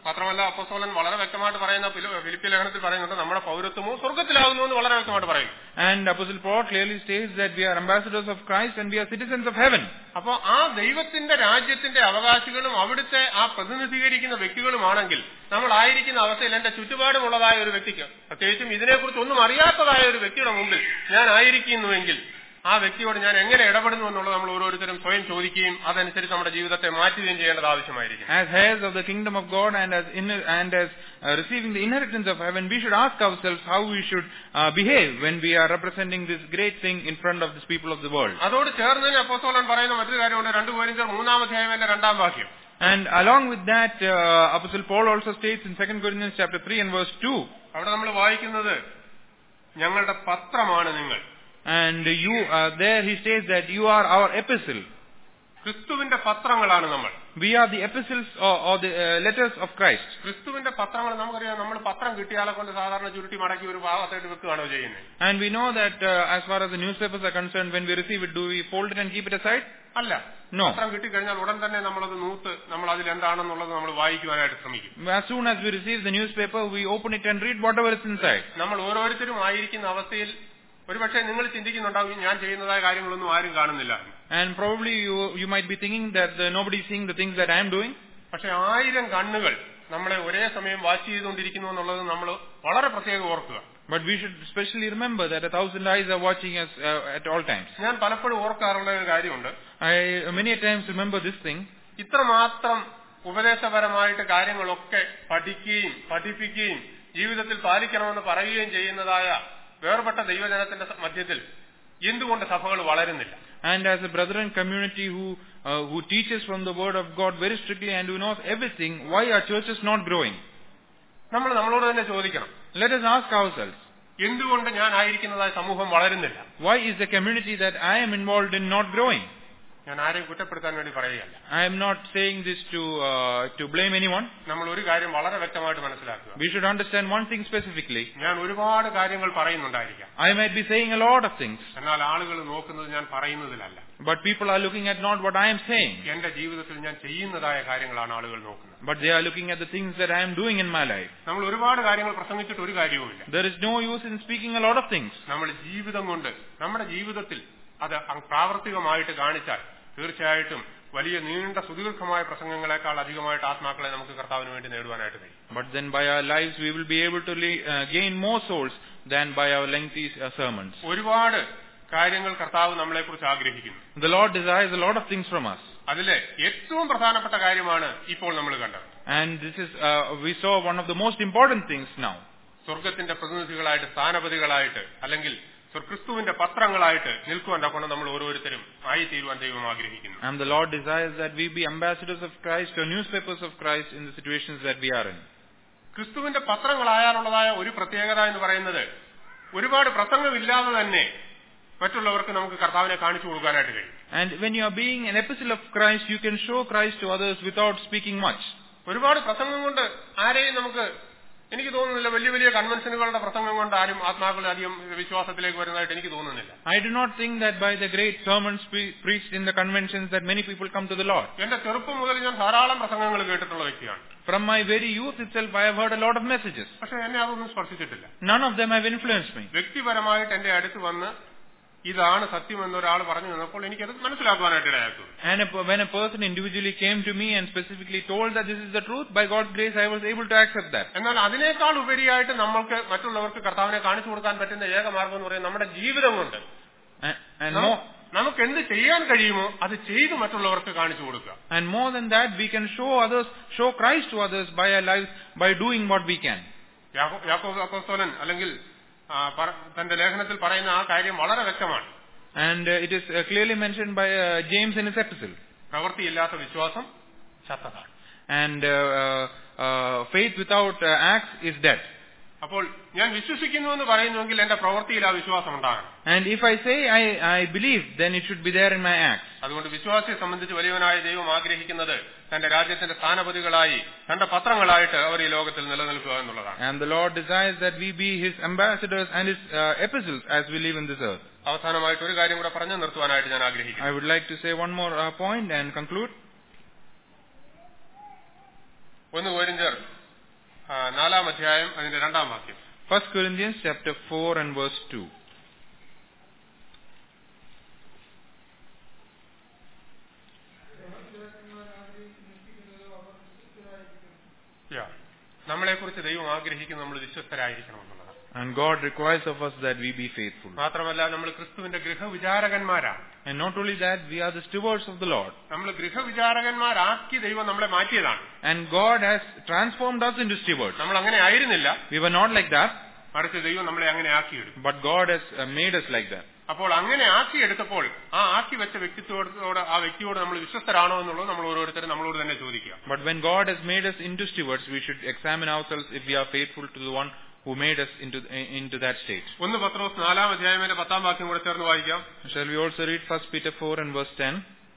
മാത്രമല്ല അപ്പോസ്തലൻ വളരെ വ്യക്തമായിട്ട് പറയുന്ന ഫിലിപ്പി ലേഖനത്തിൽ പറയുന്നുണ്ട് നമ്മുടെ പൗരത്വമോ സ്വർഗ്ഗത്തിലാകുന്നു എന്ന് വളരെ വ്യക്തമായിട്ട് പറയുന്നു. And Apostle Paul clearly states that we are ambassadors of Christ and we are citizens of heaven. അപ്പോൾ ആ ദൈവത്തിന്റെ രാജ്യത്തിന്റെ അവകാശികളും അവിടുത്തെ ആ പ്രതിനിധീകരിക്കുന്ന വ്യക്തികളുമാണെങ്കിൽ നമ്മൾ ആയിരിക്കുന്ന അവസ്ഥയിൽ എന്റെ ചുറ്റുപാടുമുള്ളതായ ഒരു വ്യക്തിക്ക്, പ്രത്യേകിച്ചും ഇതിനെക്കുറിച്ച് ഒന്നും അറിയാത്തതായ ഒരു വ്യക്തിയുടെ മുമ്പിൽ ഞാൻ ആയിരിക്കുന്നുവെങ്കിൽ ആ വ്യക്തിയോട് ഞാൻ എങ്ങനെ ഇടപെടുന്നു എന്നുള്ളത് നമ്മൾ ഓരോരുത്തരും സ്വയം ചോദിക്കുകയും അതനുസരിച്ച് നമ്മുടെ ജീവിതത്തെ മാറ്റുകയും ചെയ്യേണ്ടത് ആവശ്യമായിരിക്കും. As heirs of the kingdom of God and as in, and as uh, receiving the inheritance of heaven, we should ask ourselves how we should uh, behave when we are representing this great thing in front of the people of the world. അതോട് ചേർന്ന് അപ്പോസ്തലൻ പറയുന്ന മറ്റൊരു കാര്യമുണ്ട്. രണ്ട് കൊരിന്ത്യർ മൂന്നാം അധ്യായത്തിന്റെ രണ്ടാം വാക്യം. And along with that, uh, Apostle Paul also states in Second Corinthians chapter three and verse two. അവിടെ നമ്മൾ വായിക്കുന്നത് ഞങ്ങളുടെ പത്രമാണ് നിങ്ങൾ. And you, uh, there he states that you are our epistle. ക്രിസ്തുവിന്റെ പത്രങ്ങളാണ് നമ്മൾ. We are the epistles or, or the uh, letters of Christ. ക്രിസ്തുവിന്റെ പത്രങ്ങൾ നമുക്കറിയാം. നമ്മൾ പത്രം കിട്ടിയാലെ കൊണ്ട് സാധാരണ ചുരുട്ടി മടക്കി ഒരു ഭാഗത്തായിട്ട് വെക്കുകയാണോ ചെയ്യുന്നത്? And we know that uh, as far as the newspapers are concerned, when we receive it, do we fold it and keep it aside? അല്ല. No. പത്രം കിട്ടിക്കഴിഞ്ഞാൽ ഉടൻ തന്നെ നമ്മളത് നൂത്ത് നമ്മൾ അതിൽ എന്താണെന്നുള്ളത് നമ്മൾ വായിക്കുവാനായിട്ട് ശ്രമിക്കും. As soon as we receive the newspaper, we open it and read whatever is inside. നമ്മൾ ഓരോരുത്തരും ആയിരിക്കുന്ന അവസ്ഥയിൽ ഒരുപക്ഷെ നിങ്ങൾ ചിന്തിക്കുന്നുണ്ടാവും ഞാൻ ചെയ്യുന്നതായ കാര്യങ്ങളൊന്നും ആരും കാണുന്നില്ല. And probably you you might be thinking that uh, nobody is seeing the things that I am doing. പക്ഷെ ആയിരം കണ്ണുകൾ നമ്മളെ ഒരേ സമയം വാച്ച് ചെയ്തുകൊണ്ടിരിക്കുന്നു എന്നുള്ളത് നമ്മൾ വളരെ പ്രത്യേകം ഓർക്കുക. But we should especially remember that a thousand eyes are watching us uh, at all times. ഞാൻ പലപ്പോഴും ഓർക്കാറുള്ള ഒരു കാര്യമുണ്ട്. I many times remember this thing. ഇത്രമാത്രം ഉപദേശപരമായിട്ട് കാര്യങ്ങളൊക്കെ പഠിക്കുകയും പഠിപ്പിക്കുകയും ജീവിതത്തിൽ പാലിക്കണമെന്ന് പറയുകയും ചെയ്യുന്നതായ വേർപെട്ട ദൈവജനത്തിന്റെ മധ്യത്തിൽ എന്തുകൊണ്ട് സഭകൾ വളരുന്നില്ല? And as a brethren community who uh, who teaches from the word of God very strictly and who knows everything, why are churches not growing? നമ്മൾ നമ്മളോട് തന്നെ ചോദിക്കണം. Let us ask ourselves. എന്തുകൊണ്ട് ഞാൻ ആയിരിക്കുന്നതായ സമൂഹം വളരുന്നില്ല? Why is the community that I am involved in not growing? ഞാൻ ആരെയും കുറ്റപ്പെടുത്താൻ വേണ്ടി പറയുകയല്ല. I am not saying this to uh, to blame anyone. നമ്മൾ ഒരു കാര്യം വളരെ വ്യക്തമായിട്ട് മനസ്സിലാക്കുക. We should understand one thing specifically. ഞാൻ ഒരുപാട് കാര്യങ്ങൾ പറയുന്നുണ്ടായിരിക്കാം. I might be saying a lot of things. എന്നാൽ ആളുകൾ നോക്കുന്നത് ഞാൻ പറയുന്നതിലല്ല. But people are looking at not what I am saying. എന്റെ ജീവിതത്തിൽ ഞാൻ ചെയ്യുന്നതായ കാര്യങ്ങളാണ് ആളുകൾ നോക്കുന്നത്. But they are looking at the things that I am doing in my life. നമ്മൾ ഒരുപാട് കാര്യങ്ങൾ പ്രസംഗിച്ചിട്ട് ഒരു കാര്യവുമില്ല. There is no use in speaking a lot of things. നമ്മൾ ജീവിതം കൊണ്ട് നമ്മുടെ ജീവിതത്തിൽ അത് പ്രാവർത്തികമായിട്ട് കാണിച്ചാൽ തീർച്ചയായിട്ടും വലിയ നീണ്ട സുദീർഘമായ പ്രസംഗങ്ങളെക്കാൾ അധികമായിട്ട് ആത്മാക്കളെ നമുക്ക് കർത്താവിന് വേണ്ടി നേടുവാനായിട്ട് കഴിയും. But then by our lives we will be able to uh, gain more souls than by our lengthy uh, sermons. ഒരുപാട് കാര്യങ്ങൾ കർത്താവ് നമ്മളെക്കുറിച്ച് ആഗ്രഹിക്കുന്നു. The Lord desires a lot of things from us. അതിലെ ഏറ്റവും പ്രധാനപ്പെട്ട കാര്യമാണ് ഇപ്പോൾ നമ്മൾ കണ്ടത്. And this is uh, we saw one of the most important things now. സ്വർഗ്ഗത്തിന്റെ പ്രതിനിധികളായിട്ട് സ്ഥാനപതികളായിട്ട് അല്ലെങ്കിൽ ക്രിസ്തുവിന്റെ പത്രങ്ങളായിട്ട് നിൽക്കുവാൻ കൊണ്ട് നമ്മൾ ഓരോരുത്തരും ആയി തീരുവാൻ ദൈവം ആഗ്രഹിക്കുന്നു. And the Lord desires that we be ambassadors of Christ or newspapers of Christ in the situations that we are in. ക്രിസ്തുവിന്റെ പത്രങ്ങളായാലുള്ളതായ ഒരു പ്രത്യേകത എന്ന് പറയുന്നത് ഒരുപാട് പ്രസംഗമില്ലാതെ തന്നെ മറ്റുള്ളവർക്ക് നമുക്ക് കർത്താവിനെ കാണിച്ചു കൊടുക്കാനായിട്ട് കഴിയും. And when you are being an epistle of Christ, you can show Christ to others without speaking much. ഒരുപാട് പ്രസംഗം കൊണ്ട് ആരെയും നമുക്ക് എനിക്ക് തോന്നുന്നില്ല വലിയ വലിയ കൺവെൻഷനുകളുടെ പ്രസംഗം കൊണ്ട് ആരും ആത്മാക്കൾ അധികം വിശ്വാസത്തിലേക്ക് വരുന്നതായിട്ട് എനിക്ക് തോന്നുന്നില്ല. I do not think that by the great sermons pre- preached in the conventions that many people come to the Lord. എന്റെ ചെറുപ്പം മുതൽ ഞാൻ ധാരാളം പ്രസംഗങ്ങൾ കേട്ടിട്ടുള്ള വ്യക്തിയാണ്. From my very youth itself I have heard a lot of messages. പക്ഷെ എന്നെ അതൊന്നും സ്പർശിച്ചിട്ടില്ല. None of them have influenced me. വ്യക്തിപരമായിട്ട് എന്റെ അടുത്ത് വന്ന് ഇതാണ് സത്യം എന്നൊരാൾ പറഞ്ഞു തന്നപ്പോൾ എനിക്കത് മനസ്സിലാക്കുവാനായിട്ട് ഇടയാക്കും. And when a person individually came to me and specifically told that this is the truth, by God's grace I was able to accept that. എന്നാൽ അതിനേക്കാൾ ഉപരിയായിട്ട് നമ്മൾക്ക് മറ്റുള്ളവർക്ക് കർത്താവിനെ കാണിച്ചു കൊടുക്കാൻ പറ്റുന്ന ഏക മാർഗം എന്ന് പറയുന്നത് നമ്മുടെ ജീവിതം കൊണ്ട് നമുക്ക് എന്ത് ചെയ്യാൻ കഴിയുമോ അത് ചെയ്ത് മറ്റുള്ളവർക്ക് കാണിച്ചു കൊടുക്കുക. And more than that, we can show others, show Christ to others by our lives, by doing what we can. യാക്കോബ് അപ്പോസ്തലൻ അല്ലെങ്കിൽ തന്റെ ലേഖനത്തിൽ പറയുന്ന ആ കാര്യം വളരെ വ്യക്തമാണ്. And uh, it is uh, clearly mentioned by uh, James in his epistle. പ്രവൃത്തിയില്ലാത്ത വിശ്വാസം ചത്തതാണ്. And uh, uh, uh, faith without uh, acts is dead. അപ്പോൾ ഞാൻ വിശ്വസിക്കുന്നു എന്ന് പറയുന്നുവെങ്കിൽ എന്റെ പ്രവൃത്തിയിൽ ആ വിശ്വാസം ഉണ്ടാകണം. And if I say I I believe, then it should be there in my acts. അതുകൊണ്ട് വിശ്വാസിയെ സംബന്ധിച്ച് വലിയവനായ ദൈവം ആഗ്രഹിക്കുന്നത് തന്റെ രാജ്യത്തിന്റെ സ്ഥാനപതികളായി തന്റെ പത്രങ്ങളായിട്ട് അവർ ഈ ലോകത്തിൽ നിലനിൽക്കുക എന്നുള്ളതാണ്. And the Lord desires that we be His ambassadors and His uh, epistles as we live in this earth. അവസാനമായിട്ട് ഒരു കാര്യം കൂടെ പറഞ്ഞു നിർത്തുവാനായിട്ട് ഞാൻ ആഗ്രഹിക്കുന്നു. I would like to say one more uh, point and conclude. ഒന്ന് കൊരിന്ത്യർ നാലാം അധ്യായം അതിന്റെ രണ്ടാം വാക്യം. First Corinthians chapter four and verse two. നമ്മളെ കുറിച്ച് ദൈവം ആഗ്രഹിക്കുന്നു നമ്മൾ വിശ്വസ്തരായിരിക്കണം എന്നുള്ളതാണ്. And God requires of us that we be faithful. മാത്രമല്ല നമ്മൾ ക്രിസ്തുവിന്റെ ഗൃഹവിചാരകന്മാരാണ്. And not only that, we are the stewards of the Lord. നമ്മൾ ഗൃഹവിചാരകന്മാരാക്കി ദൈവം നമ്മളെ മാറ്റിയതാണ്. And God has transformed us into stewards. നമ്മൾ അങ്ങനെ ആയിരുന്നില്ല. We were not like that. മറിച്ച് ദൈവം നമ്മളെ അങ്ങനെ ആക്കിയെടുത്തു. But God has made us like that. അപ്പോൾ അങ്ങനെ ആക്കിയെടുത്തപ്പോൾ ആ ആക്കി വെച്ച വ്യക്തിത്വത്തോട് ആ വ്യക്തിയോട് നമ്മൾ വിശ്വസ്തരാണോ എന്നുള്ളത് നമ്മൾ ഓരോരുത്തരും നമ്മളോട് തന്നെ ചോദിക്കുക. But when God has made us into stewards, we should examine ourselves if we are faithful to the one who made us into into that state. ഒന്ന് പത്രോസ് നാലാം അധ്യായത്തിന്റെ പത്താം വാക്യം കൂടെ ചേർന്ന് വായിക്കാം. Shall we also read First Peter four and verse ten?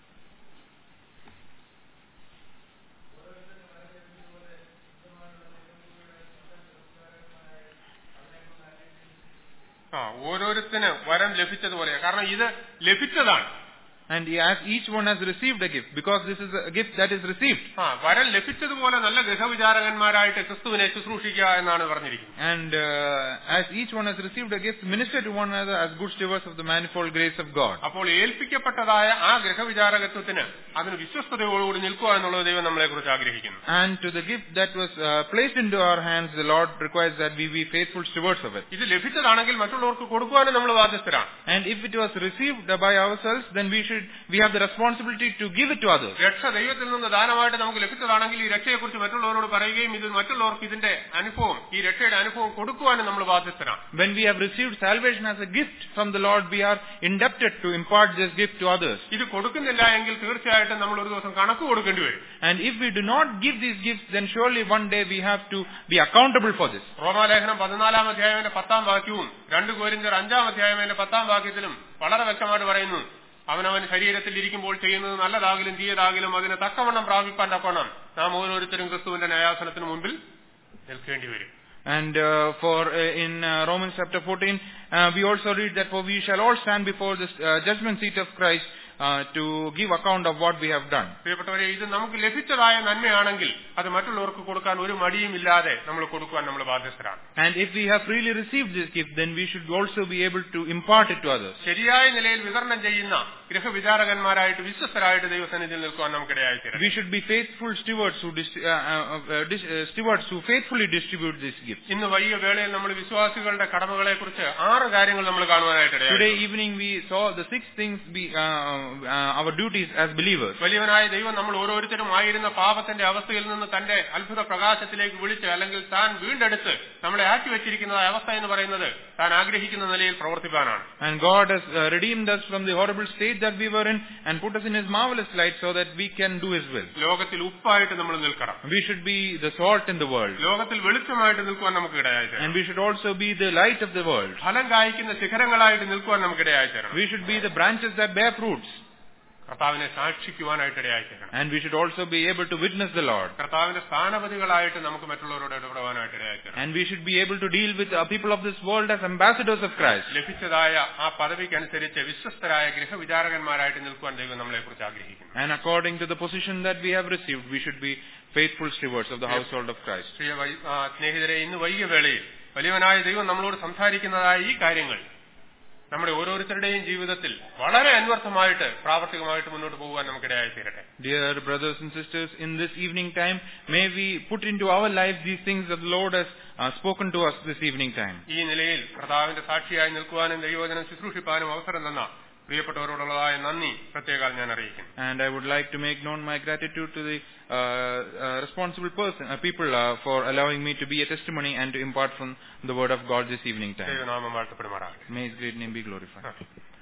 ആ ഓരോരുത്തന് വരം ലഭിച്ചതുപോലെ, കാരണം ഇത് ലഭിച്ചതാണ്. And as each one has received a gift, because this is a gift that is received. ആ വരം ലഭിച്ചതുപോലെ നല്ല ഗൃഹവിചാരകന്മാരായിട്ട് ക്രിസ്തുവിനെ ശുശ്രൂഷിക്കുക എന്നാണ് പറഞ്ഞിരിക്കുന്നത്. And uh, as each one has received a gift, minister to one another as good stewards of the manifold grace of God. അപ്പോൾ ഏൽപ്പിക്കപ്പെട്ടതായ ആ ഗൃഹവിചാരകത്വത്തിന് അതിന് വിശ്വസ്തയോടുകൂടി നിൽക്കുക എന്നുള്ളത് ദൈവം നമ്മളെ കുറിച്ച് ആഗ്രഹിക്കുന്നു. And to the gift that was uh, placed into our hands, the Lord requires that we be faithful stewards of it. ഇത് ലഭിച്ചതാണെങ്കിൽ മറ്റുള്ളവർക്ക് കൊടുക്കുവാനും നമ്മൾ ബാധ്യസ്ഥരാണ്. And if it was received by ourselves, then we should we have the responsibility to give it to others. രക്ഷ ദൈവത്തിൽ നിന്ന് ദാനമായിട്ട് നമുക്ക് ലഭിച്ചതാണെങ്കിൽ ഈ രക്ഷയെക്കുറിച്ച് മറ്റുള്ളവരോട് പറയുകയും ഇത് മറ്റുള്ളവർക്ക് ഇതിന്റെ അനുഭവം ഈ രക്ഷയുടെ അനുഭവം കൊടുക്കുവാനും നമ്മൾ ബാധ്യസ്ഥരാണ്. When we have received salvation as a gift from the Lord, we are indebted to impart this gift to others. ഇത് കൊടുക്കുന്നില്ല എങ്കിൽ തീർച്ചയായിട്ടും നമ്മൾ ഒരു ദിവസം കണക്ക് കൊടുക്കേണ്ടി വരും. And if we do not give these gifts, then surely one day we have to be accountable for this. റോമാലേഖനം പതിനാലാം അധ്യായത്തിന്റെ പത്താം വാക്യവും രണ്ട് കൊരിന്ത്യർ അഞ്ചാം അധ്യായത്തിന്റെ പത്താം വാക്യത്തിലും വളരെ വ്യക്തമായിട്ട് പറയുന്നു, അവനവൻ ശരീരത്തിൽ ഇരിക്കുമ്പോൾ ചെയ്യുന്നത് നല്ലതാകിലും തീയതാകിലും അതിന് തക്കവണ്ണം പ്രാപിപ്പാൻ തക്കവണ്ണം നാം ഓരോരുത്തരും ക്രിസ്തുവിന്റെ ന്യായാസനത്തിന് മുൻപിൽ നിൽക്കേണ്ടി വരും. And uh, for uh, in uh, Romans chapter fourteen, uh, we also read that for we shall all stand before this uh, judgment seat of Christ uh, to give account of what we have done. പ്രിയപ്പെട്ടവരെ, ഇത് നമുക്ക് ലഭിച്ചതായ നന്മയാണെങ്കിൽ അത് മറ്റുള്ളവർക്ക് കൊടുക്കാൻ ഒരു മടിയും ഇല്ലാതെ നമ്മൾ കൊടുക്കാൻ നമ്മൾ ബാധ്യസ്ഥരാണ്. And if we have freely received this gift, then we should also be able to impart it to others. ശരിയായ നിലയിൽ വിതരണം ചെയ്യുന്ന ഗൃഹവിചാരകന്മാരായിട്ട് വിശ്വസ്തരായിട്ട് ദൈവസന്നിധിയിൽ നിൽക്കുവാൻ നമുക്കിടയായി തീരണം. We should be faithful stewards who dis- uh, uh, uh, dis- uh, stewards who faithfully distribute this gift. ഇന്ന് വൈകിയ വേളയിൽ നമ്മൾ വിശ്വാസികളുടെ കടമകളെ കുറിച്ച് ആറ് കാര്യങ്ങൾ നമ്മൾ കാണുവാനായിട്ട് ഇടയായി. Today evening we saw the six things be uh, uh, our duties as believers. വലിയവനായ ദൈവം നമ്മൾ ഓരോരുത്തരും ആയിരുന്ന പാപത്തിന്റെ അവസ്ഥയിൽ നിന്ന് തന്റെ അത്ഭുത പ്രകാശത്തിലേക്ക് വിളിച്ച് അല്ലെങ്കിൽ താൻ വീണ്ടെടുത്ത് നമ്മളെ ആക്കി വെച്ചിരിക്കുന്ന അവസ്ഥ എന്ന് പറയുന്നത് താൻ ആഗ്രഹിക്കുന്ന നിലയിൽ പ്രവർത്തിക്കാനാണ്. And God has uh, redeemed us from the horrible state that we were in and put us in His marvelous light so that we can do His will. ലോകത്തിൽ ഉപ്പായിട്ട് നമ്മൾ നിൽക്കണം. We should be the salt in the world. ലോകത്തിൽ വെളിച്ചമായിട്ട് നിൽക്കുവാൻ നമുക്ക് ഇടയായി തീരണം. And we should also be the light of the world. ഫലം കായ്ക്കുന്ന ശിഖരങ്ങളായിട്ട് നിൽക്കുവാൻ നമുക്ക് ഇടയായി തീരണം. We should be the branches that bear fruits. കർത്താവിനെ സാക്ഷിക്കുവാനായിട്ട് ഇടയായി തീരണം. And we should also be able to witness the Lord. കർത്താവിന്റെ സ്ഥാനപതികളായിട്ട് നമുക്ക് മറ്റുള്ളവരോട് ഇടപെടുവാനായിട്ട് ഇടയായി തീരണം. And we should be able to deal with the people of this world as ambassadors of Christ. ലഭിച്ചതായ ആ പദവിക്കനുസരിച്ച് വിശ്വസ്തരായ ഗൃഹവിചാരകന്മാരായിട്ട് നിൽക്കുവാൻ ദൈവം നമ്മളെ കുറിച്ച് ആഗ്രഹിക്കുന്നു. And according to the position that we have received, we should be faithful stewards of the household of Christ. പ്രിയ സ്നേഹിതരെ, ഇന്ന് വൈകിയ വേളയിൽ വലിയവനായ ദൈവം നമ്മളോട് സംസാരിക്കുന്നതായ ഈ കാര്യങ്ങൾ നമ്മുടെ ഓരോരുത്തരുടെയും ജീവിതത്തിൽ വളരെ അന്വർത്ഥമായിട്ട് പ്രാവർത്തികമായിട്ട് മുന്നോട്ട് പോകാൻ നമുക്കിടയായി തീരട്ടെ. Dear brothers and sisters, in this evening time, may we put into our lives these things that the Lord has uh, spoken to us this evening time. ഈ നിലയിൽ കർത്താവിന്റെ സാക്ഷിയായി നിൽക്കുവാനും ദൈവവചനം ശുശ്രൂഷിപ്പാനും അവസരം തന്ന പ്രിയപ്പെട്ടവരോടുള്ളതായ നന്ദി പ്രത്യേകം ഞാൻ അറിയിക്കുന്നു. And I would like to make known my gratitude to the uh, uh, responsible person, uh, people uh, for allowing me to be a testimony and to impart from the word of God this evening time. ദൈവനാമം വാഴ്ത്തപ്പെടുമാറാകട്ടെ. May His great name be glorified.